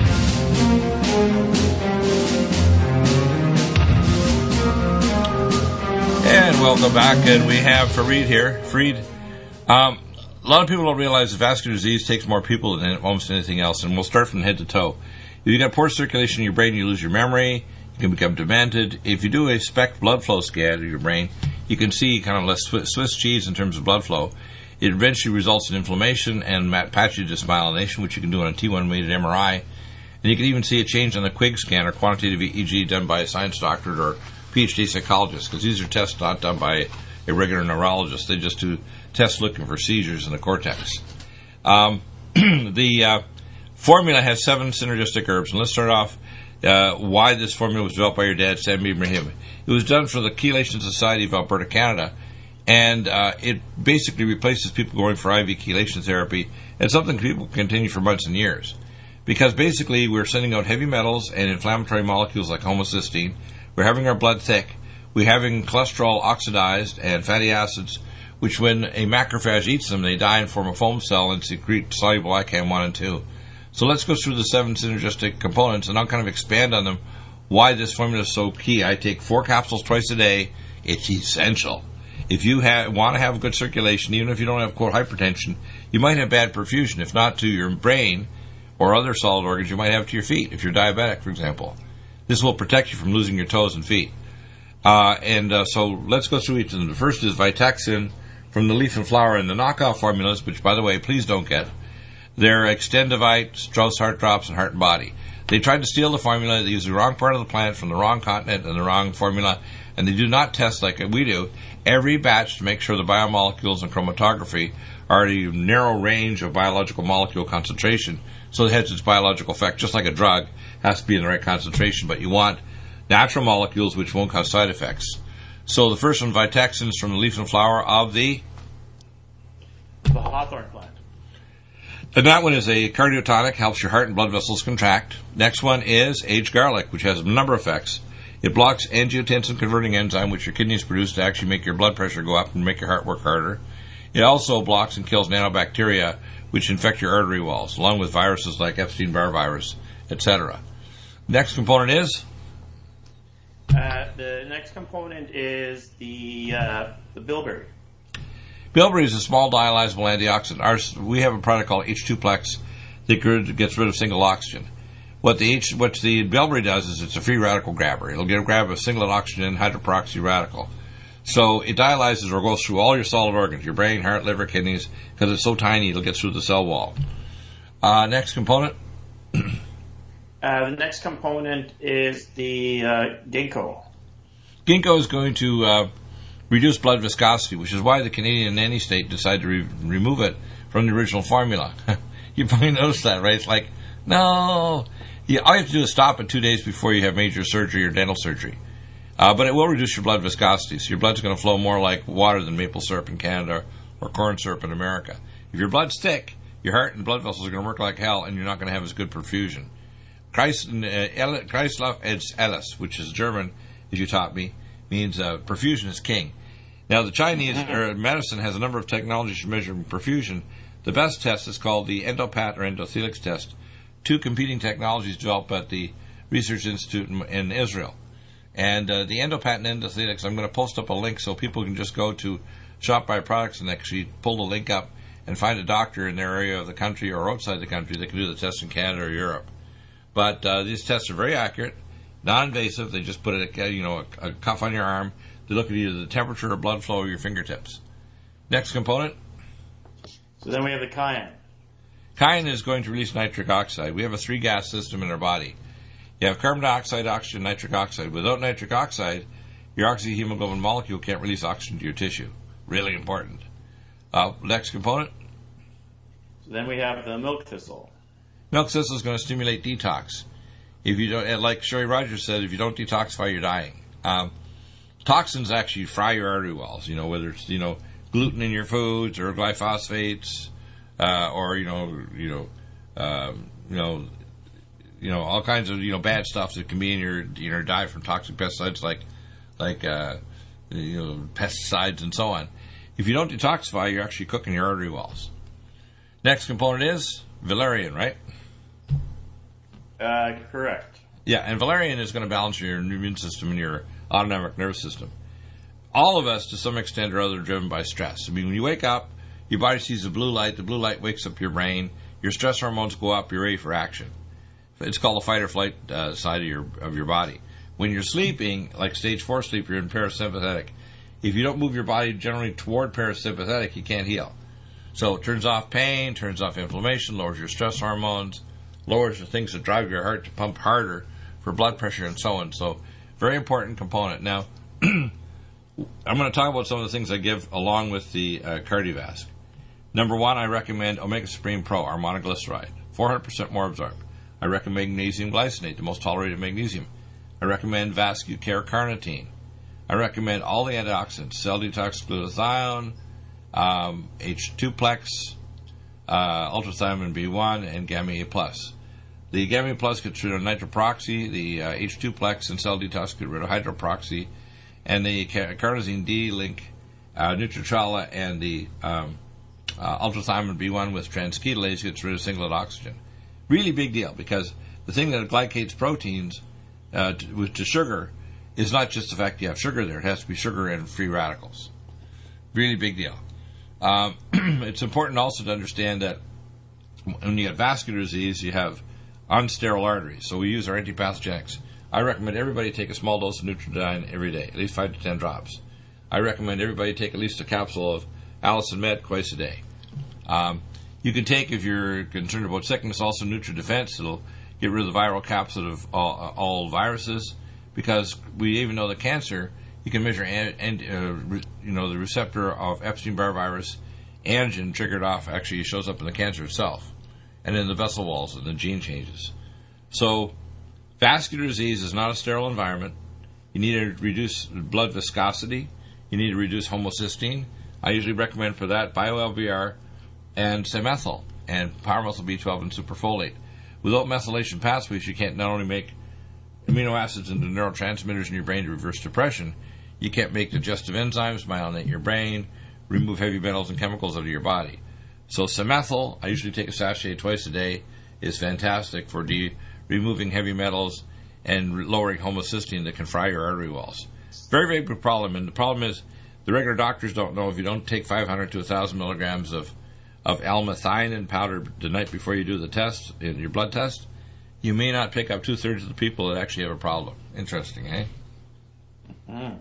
And welcome back, and we have Fareed here. Fareed, a lot of people don't realize that vascular disease takes more people than almost anything else, and we'll start from head to toe. If you got poor circulation in your brain, you lose your memory, you can become demented. If you do a SPECT blood flow scan of your brain, you can see kind of less Swiss cheese in terms of blood flow. It eventually results in inflammation and patchy demyelination, which you can do on a T1-weighted MRI. And you can even see a change on the Quig scan or quantitative EEG done by a science doctorate or PhD psychologist, because these are tests not done by a regular neurologist. They just do tests looking for seizures in the cortex. The formula has 7 synergistic herbs, and let's start off why this formula was developed by your dad, Sam Ibrahim. It was done for the Chelation Society of Alberta, Canada, and it basically replaces people going for IV chelation therapy, and something people continue for months and years. Because basically we're sending out heavy metals and inflammatory molecules like homocysteine, we're having our blood thick, we're having cholesterol oxidized and fatty acids, which when a macrophage eats them, they die and form a foam cell and secrete soluble ICAM 1 and 2. So let's go through the 7 synergistic components, and I'll kind of expand on them, why this formula is so key. I take 4 capsules twice a day. It's essential. If you want to have good circulation, even if you don't have, quote, hypertension, you might have bad perfusion. If not to your brain or other solid organs, you might have to your feet, if you're diabetic, for example. This will protect you from losing your toes and feet. So let's go through each of them. The first is Vitaxin from the leaf and flower, and the knockoff formulas, which, by the way, please don't get. They're Extendivite, Strauss Heart Drops, and Heart and Body. They tried to steal the formula. They used the wrong part of the plant from the wrong continent and the wrong formula, and they do not test like we do every batch to make sure the biomolecules and chromatography are at a narrow range of biological molecule concentration, so it has its biological effect. Just like a drug has to be in the right concentration, but you want natural molecules which won't cause side effects. So the first one, Vitaxin, is from the leaf and flower of the hawthorn plant. And that one is a cardiotonic, helps your heart and blood vessels contract. Next one is aged garlic, which has a number of effects. It blocks angiotensin-converting enzyme, which your kidneys produce to actually make your blood pressure go up and make your heart work harder. It also blocks and kills nanobacteria, which infect your artery walls, along with viruses like Epstein-Barr virus, etc. Next component is? The next component is the bilberry. Bilberry is a small dialyzable antioxidant. We have a product called H2Plex that gets rid of single oxygen. What the bilberry does is it's a free radical grabber. It'll grab a singlet oxygen hydroperoxy radical. So it dialyzes or goes through all your solid organs, your brain, heart, liver, kidneys, because it's so tiny it'll get through the cell wall. Next component? The next component is the ginkgo. Ginkgo is going to reduce blood viscosity, which is why the Canadian nanny state decided to remove it from the original formula. You probably noticed that, right? It's like, no. All you have to do is stop it 2 days before you have major surgery or dental surgery. But it will reduce your blood viscosity, so your blood's going to flow more like water than maple syrup in Canada or corn syrup in America. If your blood's thick, your heart and blood vessels are going to work like hell, and you're not going to have as good perfusion. Kreislauf ist alles, which is German, as you taught me, means perfusion is king. Now, the Chinese medicine has a number of technologies for measuring perfusion. The best test is called the Endopat or Endothelix test, 2 competing technologies developed at the Research Institute in Israel. And the Endopat and Endothelix, I'm going to post up a link so people can just go to Shop By Products and actually pull the link up and find a doctor in their area of the country or outside the country that can do the test in Canada or Europe. But these tests are very accurate, non-invasive. They just put a cuff on your arm. They look at either the temperature or blood flow of your fingertips. Next component. So then we have the cayenne. Cayenne is going to release nitric oxide. We have a 3-gas system in our body. You have carbon dioxide, oxygen, nitric oxide. Without nitric oxide, your oxyhemoglobin molecule can't release oxygen to your tissue. Really important. Next component. So then we have the milk thistle. Milk thistle is going to stimulate detox. If you don't, like Sherry Rogers said, if you don't detoxify, you're dying. Toxins actually fry your artery walls. Whether it's gluten in your foods or glyphosates, or all kinds of bad stuff that can be in your diet from toxic pesticides like pesticides and so on. If you don't detoxify, you're actually cooking your artery walls. Next component is valerian, right? Correct. Yeah, and valerian is going to balance your immune system and your autonomic nervous system. All of us, to some extent or other, are driven by stress. I mean, when you wake up, your body sees the blue light wakes up your brain, your stress hormones go up, you're ready for action. It's called the fight or flight side of your body. When you're sleeping, like stage 4 sleep, you're in parasympathetic. If you don't move your body generally toward parasympathetic, you can't heal. So it turns off pain, turns off inflammation, lowers your stress hormones, lowers the things that drive your heart to pump harder for blood pressure and so on. So very important component. Now, I'm going to talk about some of the things I give along with the Cardiovasc. Number 1, I recommend Omega Supreme Pro, our monoglyceride, 400% more absorbed. I recommend magnesium glycinate, the most tolerated magnesium. I recommend VascuCare carnitine. I recommend all the antioxidants, Cell Detox glutathione, H2-plex, ultrathiomin B1, and Gamma A+. The Gamma A+ gets rid of nitroproxy, the H2-plex and Cell Detox get rid of hydroproxy, and the carnosine D-link, Nutritrala, and the ultrathiomin B1 with transketolase gets rid of singlet oxygen. Really big deal, because the thing that glycates proteins to sugar is not just the fact you have sugar there. It has to be sugar and free radicals. Really big deal. It's important also to understand that when you have vascular disease, you have unsterile arteries. So we use our antipathogenics. I recommend everybody take a small dose of Nutridyne every day, at least 5 to 10 drops. I recommend everybody take at least a capsule of Allicin Med twice a day. You can take, if you're concerned about sickness, also NutriDefense. It'll get rid of the viral capsid of all viruses, because we even know that cancer, you can measure the receptor of Epstein-Barr virus antigen triggered off actually shows up in the cancer itself and in the vessel walls and the gene changes. So vascular disease is not a sterile environment. You need to reduce blood viscosity. You need to reduce homocysteine. I usually recommend for that BioLVR and Samethyl and Powermethyl B12 and superfolate. Without methylation pathways, you can't not only make amino acids into neurotransmitters in your brain to reverse depression, you can't make digestive enzymes, myelinate your brain, remove heavy metals and chemicals out of your body. So Samethyl, I usually take a sachet twice a day, is fantastic for removing heavy metals and lowering homocysteine that can fry your artery walls. Very, very big problem, and the problem is the regular doctors don't know if you don't take 500 to 1,000 milligrams of L-methionine powder the night before you do the test, your blood test, you may not pick up 2/3 of the people that actually have a problem. Interesting, eh? Mm-hmm.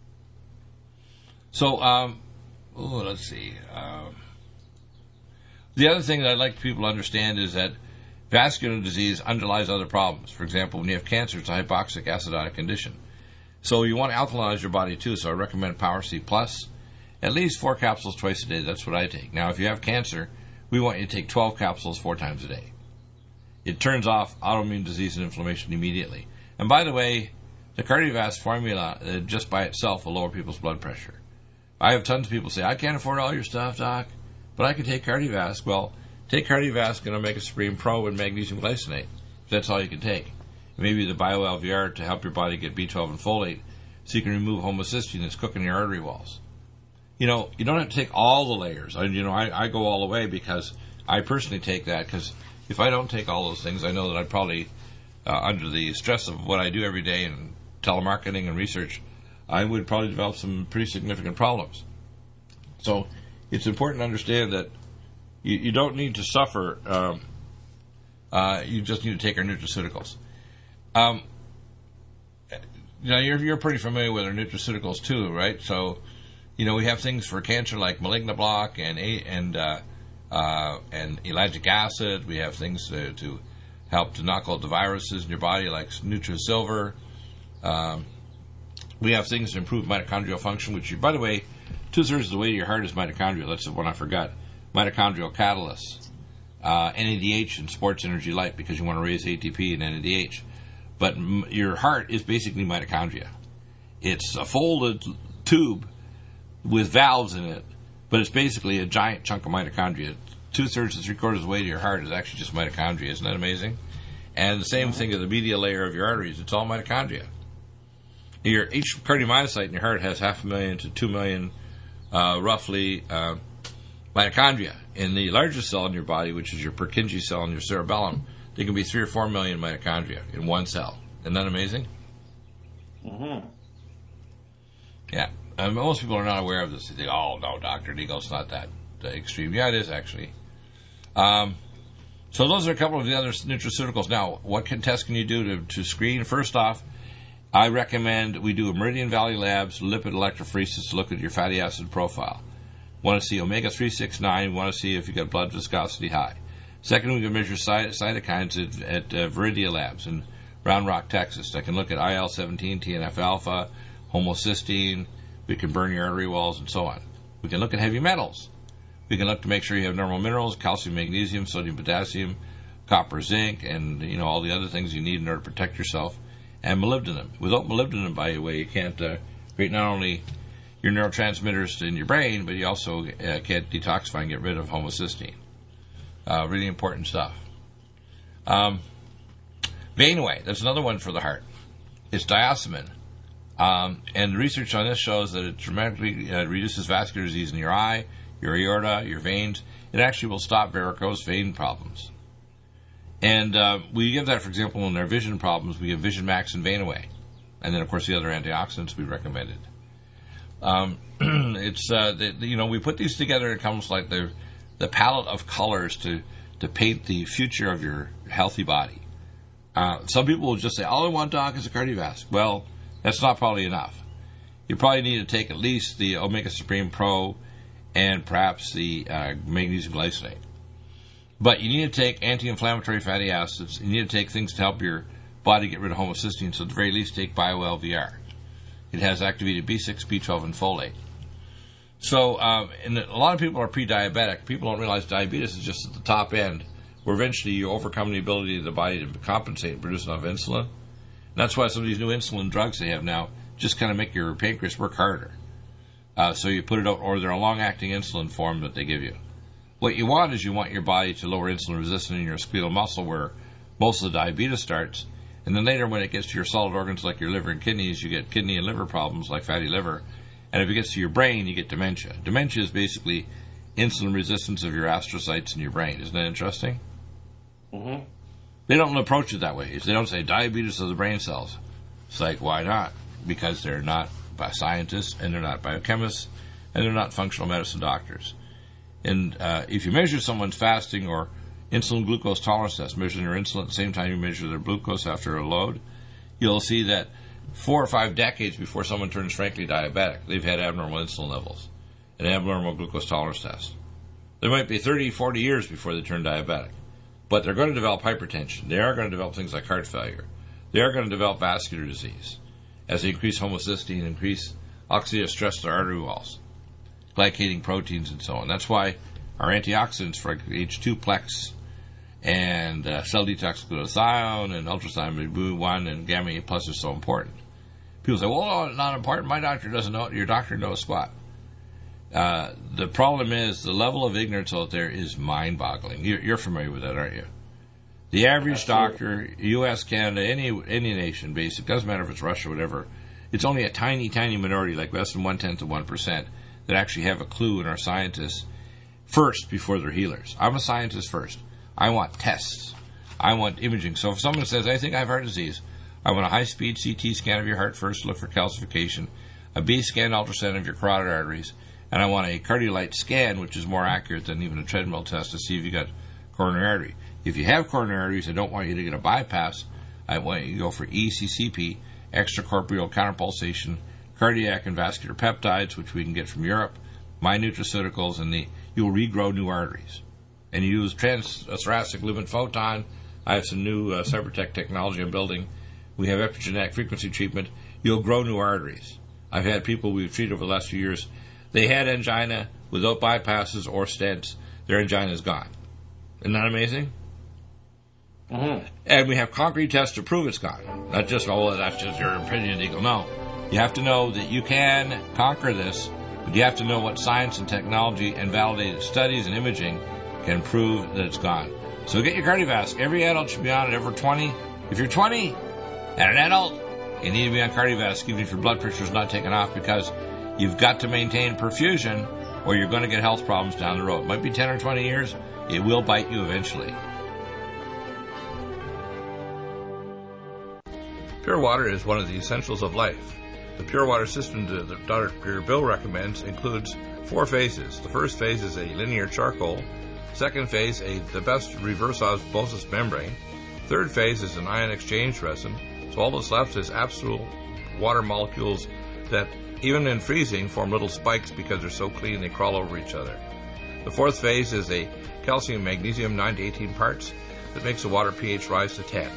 So, let's see. The other thing that I'd like people to understand is that vascular disease underlies other problems. For example, when you have cancer, it's a hypoxic acidotic condition. So you want to alkalinize your body too, so I recommend Power C Plus. At least 4 capsules twice a day. That's what I take. Now, if you have cancer, we want you to take 12 capsules 4 times a day. It turns off autoimmune disease and inflammation immediately. And by the way, the Cardiovasc formula, just by itself, will lower people's blood pressure. I have tons of people say, I can't afford all your stuff, Doc, but I can take Cardiovasc. Well, take Cardiovasc and Omega Supreme Pro and magnesium glycinate. That's all you can take. Maybe the BioLVR to help your body get B12 and folate so you can remove homocysteine that's cooking your artery walls. You know, you don't have to take all the layers. I go all the way because I personally take that, because if I don't take all those things, I know that I'd probably, under the stress of what I do every day in telemarketing and research, I would probably develop some pretty significant problems. So it's important to understand that you don't need to suffer. You just need to take our nutraceuticals. You're pretty familiar with our nutraceuticals too, right? So, we have things for cancer like Malignablock and ellagic acid. We have things to help to knock out the viruses in your body like Nutrisilver. We have things to improve mitochondrial function, which, by the way, 2/3 of the weight of your heart is mitochondria. That's the one I forgot. Mitochondrial catalysts. NADH and sports energy light, because you want to raise ATP and NADH. But your heart is basically mitochondria. It's a folded tube with valves in it, but it's basically a giant chunk of mitochondria. 2/3 to 3/4 of the weight of your heart is actually just mitochondria. Isn't that amazing? And the same thing of the medial layer of your arteries. It's all mitochondria. Each cardiomyocyte in your heart has 500,000 to 2 million roughly mitochondria. In the largest cell in your body, which is your Purkinje cell and your cerebellum, there can be 3 or 4 million mitochondria in one cell. Isn't that amazing? Mm-hmm. Yeah. Most people are not aware of this. They think, oh, no, Dr. Deagle, it's not that extreme. Yeah, it is, actually. So those are a couple of the other nutraceuticals. Now, what tests can you do to screen? First off, I recommend we do a Meridian Valley Labs lipid electrophoresis to look at your fatty acid profile. Want to see omega-369. Want to see if you got blood viscosity high. Second, we can measure cytokines at Viridia Labs in Round Rock, Texas. I can look at IL-17, TNF-alpha, homocysteine. We can burn your artery walls and so on. We can look at heavy metals. We can look to make sure you have normal minerals, calcium, magnesium, sodium, potassium, copper, zinc, and all the other things you need in order to protect yourself. And molybdenum. Without molybdenum, by the way, you can't create not only your neurotransmitters in your brain, but you also can't detoxify and get rid of homocysteine. Really important stuff. Vein-Away, that's another one for the heart. It's diosmin. And research on this shows that it dramatically reduces vascular disease in your eye, your aorta, your veins. It actually will stop varicose vein problems. And we give that, for example, in our vision problems. We give Vision Max and Vein-Away. And then, of course, the other antioxidants we recommended. We put these together. It comes like the palette of colors to paint the future of your healthy body. Some people will just say, all I want, Doc, is a cardiovascular. Well, that's not probably enough. You probably need to take at least the Omega Supreme Pro and perhaps the magnesium glycinate. But you need to take anti-inflammatory fatty acids. You need to take things to help your body get rid of homocysteine. So at the very least, take BioLVR. It has activated B6, B12, and folate. So, and a lot of people are pre-diabetic. People don't realize diabetes is just at the top end, where eventually you overcome the ability of the body to compensate and produce enough insulin. And that's why some of these new insulin drugs they have now just kind of make your pancreas work harder. So you put it out, or they're a long-acting insulin form that they give you. What you want is you want your body to lower insulin resistance in your skeletal muscle, where most of the diabetes starts. And then later, when it gets to your solid organs like your liver and kidneys, you get kidney and liver problems like fatty liver. And if it gets to your brain, you get dementia. Dementia is basically insulin resistance of your astrocytes in your brain. Isn't that interesting? Mm-hmm. They don't approach it that way. They don't say diabetes of the brain cells. It's like, why not? Because they're not scientists, and they're not biochemists, and they're not functional medicine doctors. And if you measure someone's fasting or insulin glucose tolerance test, measuring their insulin at the same time you measure their glucose after a load, you'll see that 4 or 5 decades before someone turns frankly diabetic, they've had abnormal insulin levels and abnormal glucose tolerance tests. There might be 30, 40 years before they turn diabetic, but they're going to develop hypertension. They are going to develop things like heart failure. They are going to develop vascular disease as they increase homocysteine, increase oxidative stress to their artery walls, glycating proteins, and so on. That's why our antioxidants for H2-plex and cell detox glutathione and ultrasound B1 and gamma A plus are so important. People say, well, it's not important. My doctor doesn't know it. Your doctor knows squat. The problem is the level of ignorance out there is mind-boggling. You're familiar with that, aren't you? The average doctor, U.S., Canada, any nation, basically, doesn't matter if it's Russia or whatever, it's only a tiny, tiny minority, like less than 0.1% of 1%, that actually have a clue in our scientists first before they're healers. I'm a scientist first. I want tests. I want imaging. So if someone says, I think I have heart disease, I want a high-speed CT scan of your heart first to look for calcification, a B-scan ultrasound of your carotid arteries, and I want a cardiolite scan, which is more accurate than even a treadmill test, to see if you got coronary artery. If you have coronary arteries, I don't want you to get a bypass. I want you to go for ECCP, extracorporeal counterpulsation, cardiac and vascular peptides, which we can get from Europe, my nutraceuticals, and you'll regrow new arteries. And you use transthoracic lumen photon. I have some new Cybertech technology I'm building. We have epigenetic frequency treatment. You'll grow new arteries. I've had people we've treated over the last few years. They had angina without bypasses or stents. Their angina is gone. Isn't that amazing? Mm-hmm. And we have concrete tests to prove it's gone. Not just, oh, that's just your opinion, Eagle. No. You have to know that you can conquer this, but you have to know what science and technology and validated studies and imaging can prove that it's gone. So get your cardiovascular. Every adult should be on it. Over 20. If you're 20 and an adult, you need to be on cardiovascular, even if your blood pressure is not taken off, because You've got to maintain perfusion or you're going to get health problems down the road. It might be 10 or 20 years. It will bite you eventually. Pure water is one of the essentials of life. The pure water system that Dr. Bill recommends includes 4 phases. The first phase is a linear charcoal. Second phase, the best reverse osmosis membrane. Third phase is an ion exchange resin. So all that's left is absolute water molecules that, even in freezing, form little spikes because they're so clean they crawl over each other. The fourth phase is a calcium magnesium 9 to 18 parts that makes the water pH rise to 10.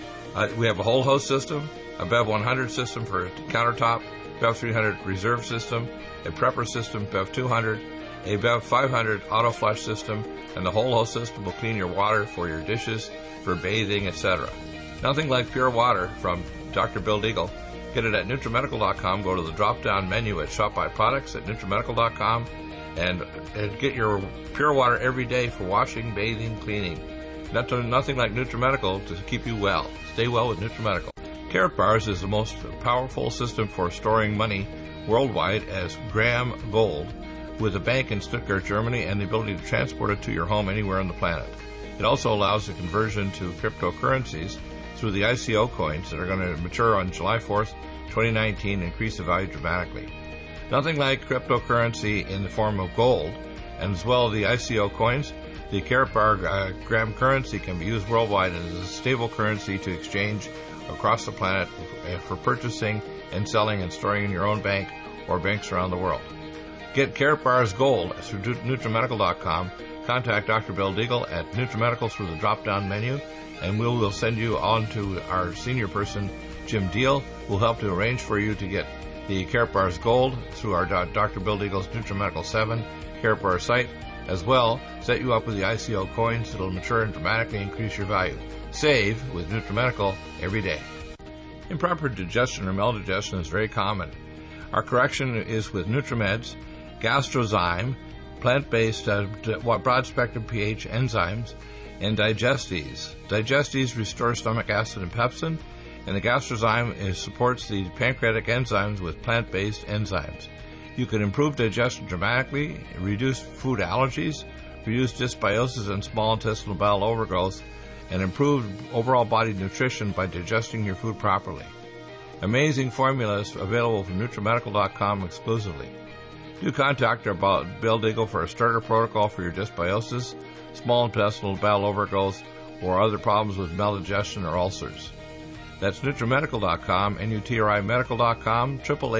We have a whole host system, a BEV 100 system for countertop, BEV 300 reserve system, a prepper system, BEV 200, a BEV 500 auto flush system, and the whole host system will clean your water for your dishes, for bathing, etc. Nothing like pure water from Dr. Bill Deagle. Get it at NutriMedical.com. Go to the drop-down menu at Shop by Products at NutriMedical.com and get your pure water every day for washing, bathing, cleaning. Nothing like NutriMedical to keep you well. Stay well with NutriMedical. Carrot Bars is the most powerful system for storing money worldwide as Graham Gold, with a bank in Stuttgart, Germany, and the ability to transport it to your home anywhere on the planet. It also allows the conversion to cryptocurrencies through the ICO coins that are going to mature on July 4th, 2019, and increase the value dramatically. Nothing like cryptocurrency in the form of gold, and as well as the ICO coins. The Carrot Bar Graham currency can be used worldwide as a stable currency to exchange across the planet for purchasing and selling and storing in your own bank or banks around the world. Get Carrot Bars Gold through NutriMedical.com. Contact Dr. Bill Deagle at NutriMedical through the drop-down menu, and we will send you on to our senior person, Jim Deal, who will help to arrange for you to get the Carrot Bars Gold through our Dr. Bill Deagle's NutriMedical 7 Carrot Bar site. As well, set you up with the ICO coins that will mature and dramatically increase your value. Save with NutriMedical every day. Improper digestion or maldigestion is very common. Our correction is with NutriMeds, Gastrozyme, plant-based broad-spectrum pH enzymes, and Digestes. Digestes restore stomach acid and pepsin, and the Gastrozyme supports the pancreatic enzymes with plant-based enzymes. You can improve digestion dramatically, reduce food allergies, reduce dysbiosis and small intestinal bowel overgrowth, and improve overall body nutrition by digesting your food properly. Amazing formulas available from NutriMedical.com exclusively. Do contact our Bill Deagle for a starter protocol for your dysbiosis, small intestinal bowel overgrowth, or other problems with maldigestion or ulcers. That's NutriMedical.com, NutriMedical.com,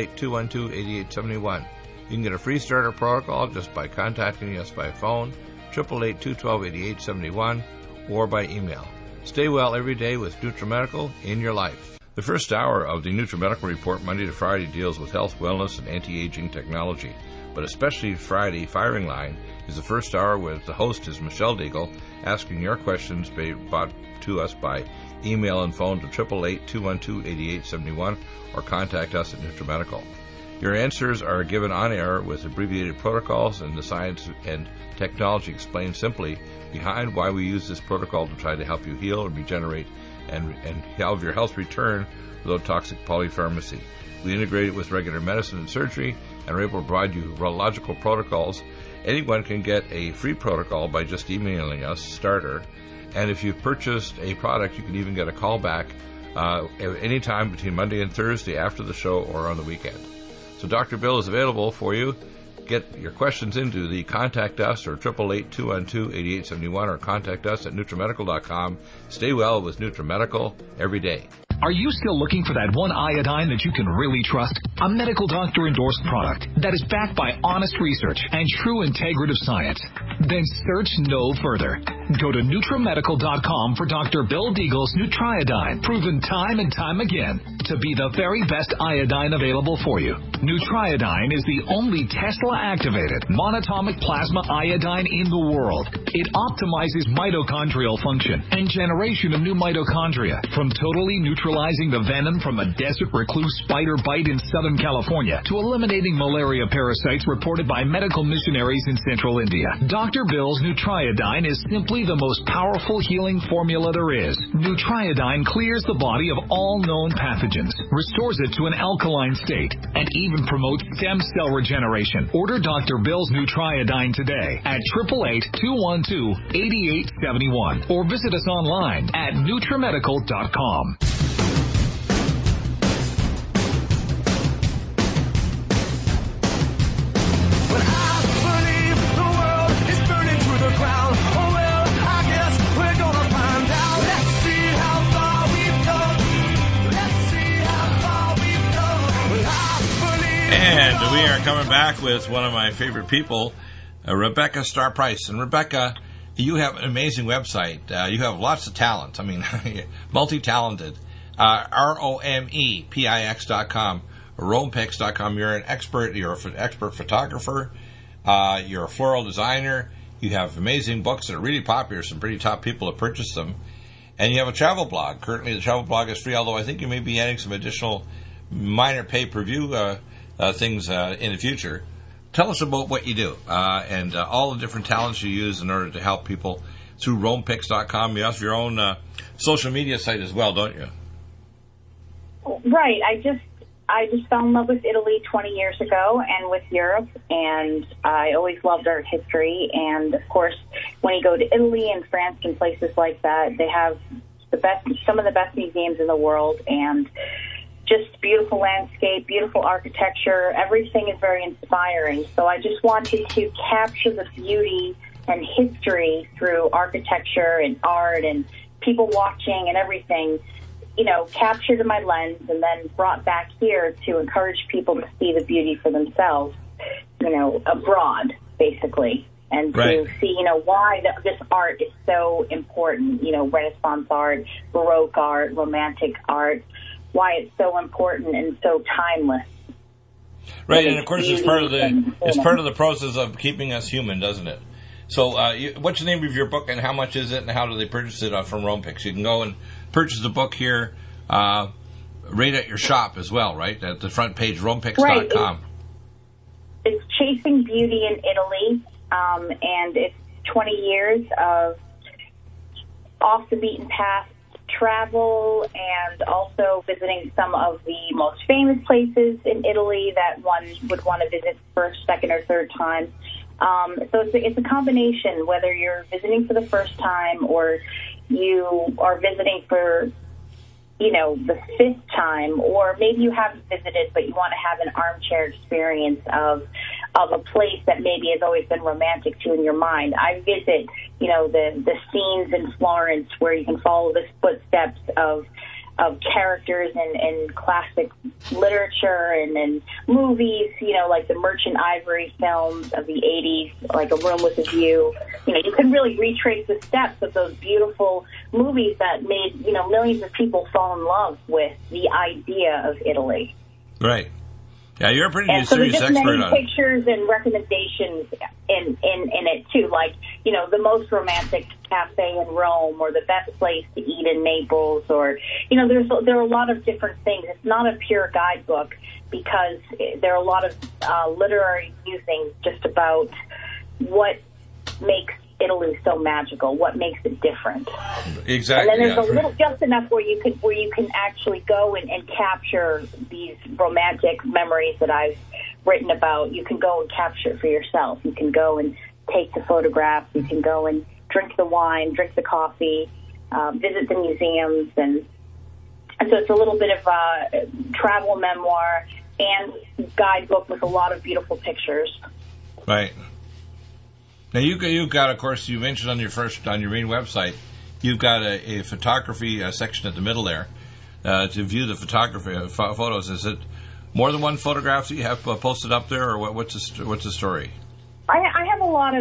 888-212-8871. You can get a free starter protocol just by contacting us by phone, 888-212-8871, or by email. Stay well every day with NutriMedical in your life. The first hour of the NutriMedical Report, Monday to Friday, deals with health, wellness, and anti-aging technology. But especially Friday, Firing Line, is the first hour with the host is Michelle Deagle, asking your questions brought to us by email and phone to 888-212-8871 or contact us at NutriMedical. Your answers are given on air with abbreviated protocols and the science and technology explained simply behind why we use this protocol to try to help you heal and regenerate and have your health return without toxic polypharmacy. We integrate it with regular medicine and surgery and are able to provide you logical protocols. Anyone can get a free protocol by just emailing us, starter. And if you've purchased a product, you can even get a call back any time between Monday and Thursday after the show or on the weekend. So Dr. Bill is available for you. Get your questions into the Contact Us or 888-212-8871 or contact us at NutriMedical.com. Stay well with NutriMedical every day. Are you still looking for that one iodine that you can really trust? A medical doctor endorsed product that is backed by honest research and true integrative science? Then search no further. Go to NutriMedical.com for Dr. Bill Deagle's Nutriodine, proven time and time again to be the very best iodine available for you. Nutriodine is the only Tesla-activated monatomic plasma iodine in the world. It optimizes mitochondrial function and generation of new mitochondria from totally nutritional neutralizing the venom from a desert recluse spider bite in Southern California to eliminating malaria parasites reported by medical missionaries in central India. Dr. Bill's Nutriodine is simply the most powerful healing formula there is. Nutriodine clears the body of all known pathogens, restores it to an alkaline state, and even promotes stem cell regeneration. Order Dr. Bill's Nutriodine today at 888-212-8871 or visit us online at NutriMedical.com. And we are coming back with one of my favorite people, Rebecca Starr-Price. And Rebecca, you have an amazing website. You have lots of talent. I mean, multi-talented. ROMEPIX.com, RomePix.com. You're an expert. You're an expert photographer. You're a floral designer. You have amazing books that are really popular. Some pretty top people have purchased them. And you have a travel blog. Currently, the travel blog is free, although I think you may be adding some additional minor pay-per-view things in the future. Tell us about what you do and all the different talents you use in order to help people through RomePix.com. You have your own social media site as well, don't you? Right. I just fell in love with Italy 20 years ago and with Europe, and I always loved art history. And of course, when you go to Italy and France and places like that, they have some of the best museums in the world, and just beautiful landscape, beautiful architecture. Everything is very inspiring. So I just wanted to capture the beauty and history through architecture and art and people watching and everything, captured in my lens and then brought back here to encourage people to see the beauty for themselves, abroad, basically. And to see, why this art is so important, Renaissance art, Baroque art, Romantic art, why it's so important and so timeless. Right, and of course it's part of the process of keeping us human, doesn't it? So, what's the name of your book, and how much is it, and how do they purchase it from RomePix? You can go and purchase the book here, right at your shop as well, right? At the front page, RomePix.com. Right. It's Chasing Beauty in Italy, and it's 20 years of off the beaten path travel and also visiting some of the most famous places in Italy that one would want to visit first, second, or third time. So it's a combination, whether you're visiting for the first time or you are visiting for, the fifth time, or maybe you haven't visited but you want to have an armchair experience of a place that maybe has always been romantic to in your mind. I visit, the scenes in Florence where you can follow the footsteps of characters in classic literature and movies, like the Merchant Ivory films of the 80s, like A Room with a View. You can really retrace the steps of those beautiful movies that made, millions of people fall in love with the idea of Italy. Right. Yeah, you're a pretty serious expert on it. So there's just many pictures and recommendations in it, too, like, the most romantic cafe in Rome or the best place to eat in Naples or, there are a lot of different things. It's not a pure guidebook because there are a lot of literary musings just about what makes Italy so magical, what makes it different. Exactly. And then there's a little, just enough where you can actually go and capture these romantic memories that I've written about. You can go and capture it for yourself. You can go and take the photographs. You can go and drink the wine, drink the coffee, visit the museums, and so it's a little bit of a travel memoir and guidebook with a lot of beautiful pictures. Right. Now you've got, of course, you mentioned on your main website, you've got a photography section at the middle there to view the photography photos. Is it more than one photograph that you have posted up there, or what's the story? I have a lot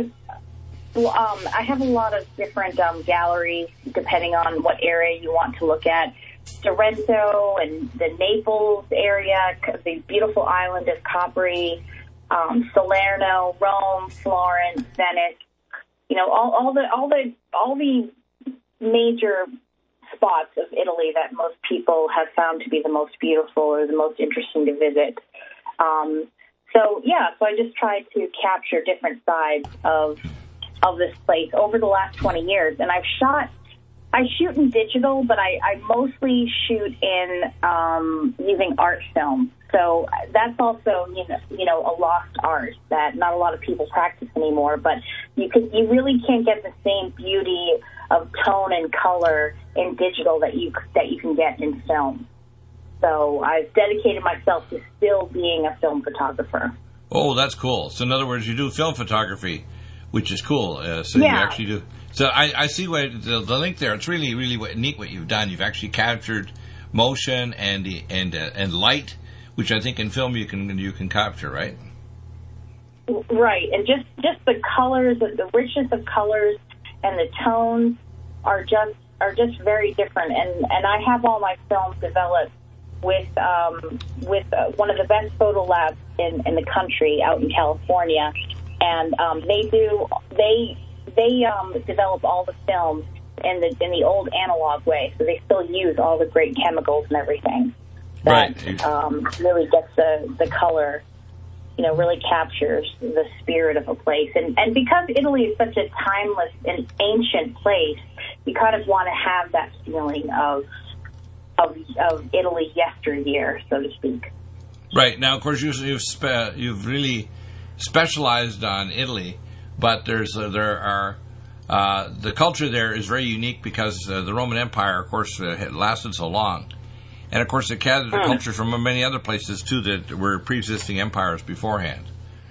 of different galleries depending on what area you want to look at. Sorrento and the Naples area, the beautiful island of Capri, Salerno, Rome, Florence, Venice. All the major spots of Italy that most people have found to be the most beautiful or the most interesting to visit. So I just tried to capture different sides of this place over the last 20 years. And I shoot in digital, but I mostly shoot in using art film. So that's also, you know, a lost art that not a lot of people practice anymore. But you really can't get the same beauty of tone and color in digital that you can get in film. So I've dedicated myself to still being a film photographer. Oh, that's cool. So in other words, you do film photography, which is cool. So yeah. You actually do. So I see the link there. It's really, really neat what you've done. You've actually captured motion and light, which I think in film you can capture, right? Right, and just the colors, the richness of colors, and the tones are just very different. And I have all my films developed with one of the best photo labs in the country out in California, and they develop all the films in the old analog way, so they still use all the great chemicals and everything. That, right. Really gets the color, you know, really captures the spirit of a place. And because Italy is such a timeless and ancient place, you kind of want to have that feeling of Italy yesteryear, so to speak. Right. Now, of course, you've really specialized on Italy, but the culture there is very unique because the Roman Empire, of course, had lasted so long. And, of course, it gathered the culture from many other places, too, that were pre-existing empires beforehand.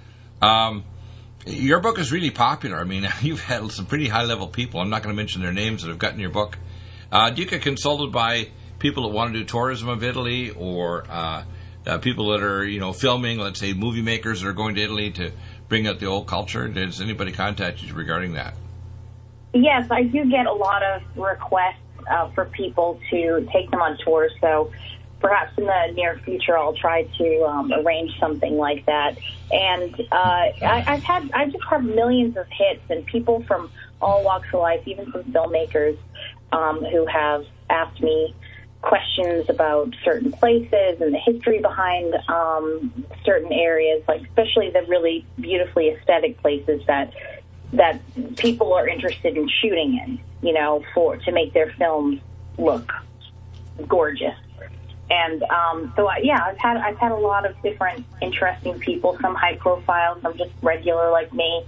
Your book is really popular. I mean, you've had some pretty high-level people. I'm not going to mention their names that have gotten your book. Do you get consulted by people that want to do tourism of Italy or people that are, you know, filming, let's say, movie makers that are going to Italy to bring out the old culture? Does anybody contact you regarding that? Yes, I do get a lot of requests for people to take them on tours, so perhaps in the near future I'll try to arrange something like that. And I've just had millions of hits, and people from all walks of life, even some filmmakers who have asked me questions about certain places and the history behind certain areas, like especially the really beautifully aesthetic places that people are interested in shooting in, you know, to make their films look gorgeous. And I've had a lot of different interesting people, some high profile, some just regular like me,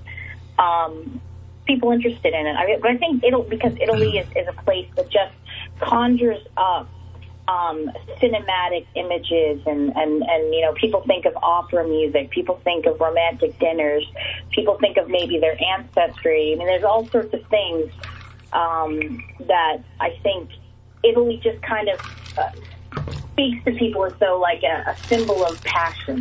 people interested in it. But I think because Italy is a place that just conjures up cinematic images and you know, people think of opera music, people think of romantic dinners, people think of maybe their ancestry. I mean, there's all sorts of things that I think Italy just kind of speaks to people as though like a symbol of passion.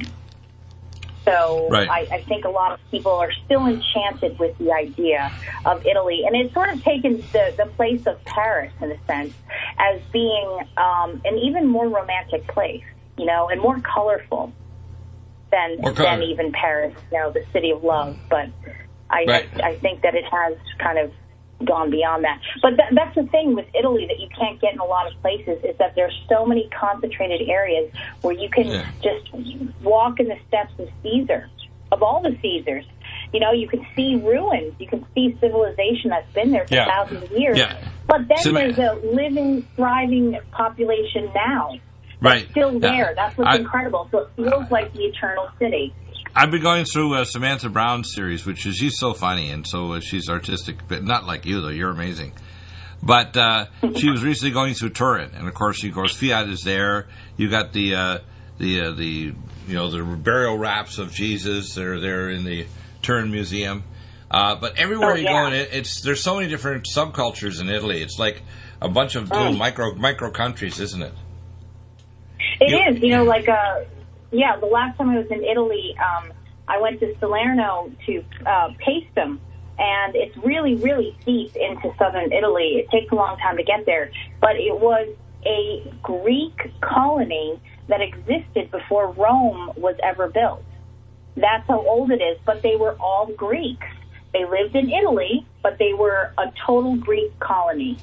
So right. I think a lot of people are still enchanted with the idea of Italy. And it's sort of taken the place of Paris, in a sense, as being an even more romantic place, you know, and more colorful than even Paris, you know, the city of love. But I think that it has kind of gone beyond that. But that's the thing with Italy that you can't get in a lot of places, is that there's so many concentrated areas where you can just walk in the steps of Caesar, of all the Caesars. You know, you can see ruins, you can see civilization that's been there for thousands of years. Yeah. But then there's a living, thriving population now. That's still there. That's what's incredible. So it feels like the eternal city. I've been going through Samantha Brown's series, which is, she's so funny, and so she's artistic, but not like you, though. You're amazing. But she was recently going through Turin, and of course, Fiat is there. You got the burial wraps of Jesus. They're there in the Turin Museum. But everywhere you go, there's so many different subcultures in Italy. It's like a bunch of little micro countries, isn't it? It is. You know, like the last time I was in Italy, I went to Salerno to Paestum, and it's really, really deep into southern Italy. It takes a long time to get there, but it was a Greek colony that existed before Rome was ever built. That's how old it is, but they were all Greeks. They lived in Italy, but they were a total Greek colony.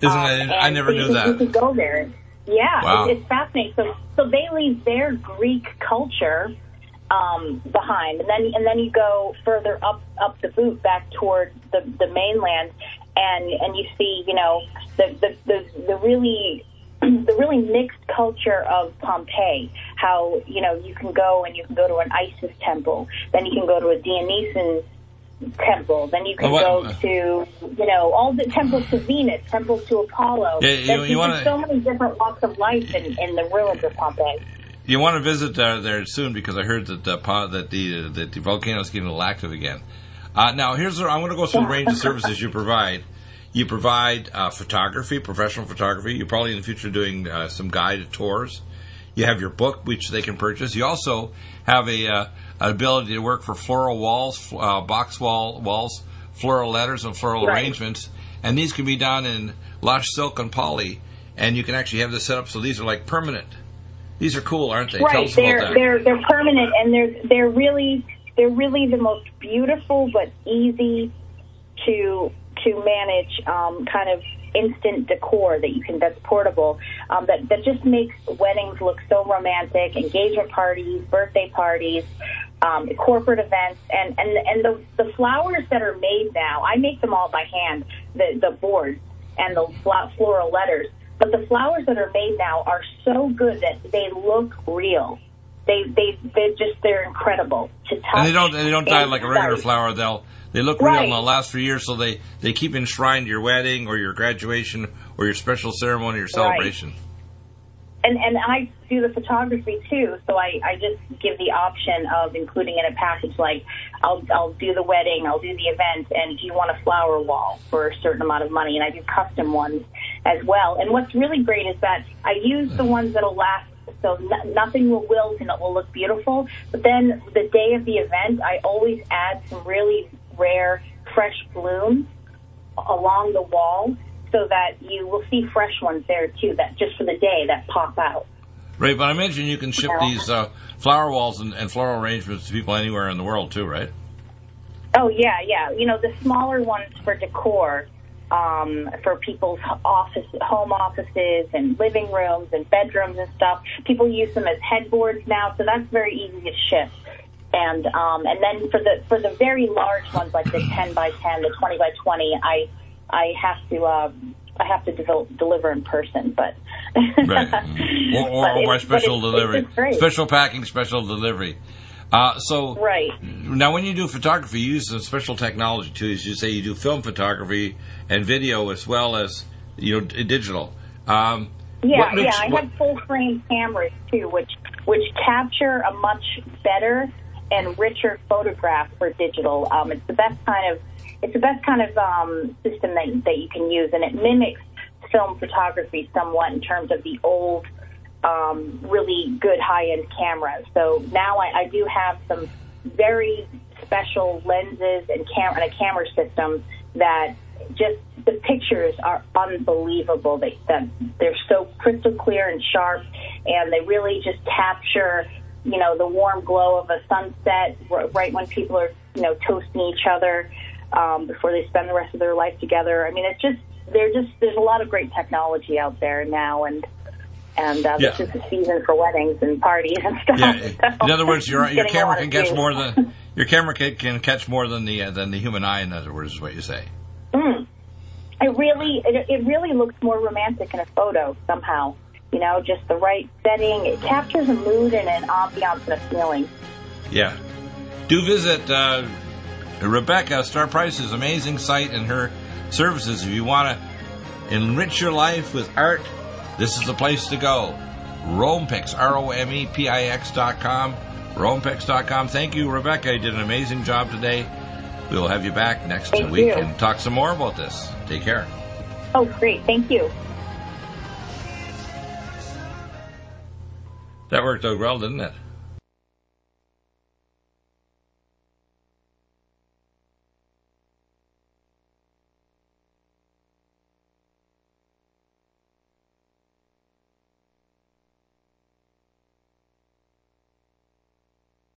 Isn't it? I never knew that. You could go there. Yeah, wow. It's fascinating. So they leave their Greek culture behind, and then you go further up the boot back toward the mainland, and you see, you know, the really the really mixed culture of Pompeii. How, you know, you can go to an Isis temple, then you can go to a Dionysian temple, then you can go to, you know, all the temples to Venus, temples to Apollo. Yeah, There's so many different walks of life in the ruins of Pompeii. You want to visit there soon, because I heard that the volcano is getting a little active again. Now, I'm going to go through the range of services you provide. You provide photography, professional photography. You're probably in the future doing some guided tours. You have your book, which they can purchase. You also have an ability to work for floral walls, box walls, floral letters, and floral arrangements. And these can be done in lush silk and poly. And you can actually have this set up so these are like permanent. These are cool, aren't they? Right, Tell us about that. They're permanent, and they're really the most beautiful but easy to manage kind of instant decor that's portable, that just makes weddings look so romantic, engagement parties, birthday parties, corporate events, and the flowers that are made now, I make them all by hand, the boards and the floral letters, but the flowers that are made now are so good that they look real. They're incredible to touch. And they don't die like a regular flower. They look real and they'll last for years, so they keep enshrined your wedding or your graduation or your special ceremony or celebration. Right. And I do the photography too, so I just give the option of including in a package, like I'll do the wedding, I'll do the event, and do you want a flower wall for a certain amount of money? And I do custom ones as well. And what's really great is that I use the ones that'll last, so nothing will wilt and it will look beautiful. But then the day of the event, I always add some really rare fresh blooms along the wall, so that you will see fresh ones there too, that just for the day that pop out. Right, but I imagine you can ship these flower walls and floral arrangements to people anywhere in the world too, right? Oh yeah. You know, the smaller ones for decor, for people's home offices and living rooms and bedrooms and stuff. People use them as headboards now, so that's very easy to ship. And then for the very large ones, like the 10 by 10, the 20 by 20, I have to deliver in person, but right, or by special delivery, special packing, special delivery. So right now, when you do photography, you use some special technology too. As you say, you do film photography and video as well as digital. I have full frame cameras too, which capture a much better and richer photograph for digital. It's the best kind of system that you can use, and it mimics film photography somewhat in terms of the old, really good high-end cameras. So now I do have some very special lenses and a camera system that just, the pictures are unbelievable. They're so crystal clear and sharp, and they really just capture, the warm glow of a sunset right when people are, toasting each other before they spend the rest of their life together. I mean, there's a lot of great technology out there now, and this is the season for weddings and parties and stuff. Yeah. In other words, your camera can catch more than your camera can catch more than the human eye. In other words, is what you say. It really looks more romantic in a photo somehow. Just the right setting. It captures a mood and an ambiance and a feeling. Yeah. Do visit Rebecca, Star Price's amazing site and her services. If you want to enrich your life with art, this is the place to go. Romepix, ROMEPIX.com, Romepix.com. Thank you, Rebecca. You did an amazing job today. We'll have you back next week and talk some more about this. Take care. Oh, great. Thank you. That worked out well, didn't it?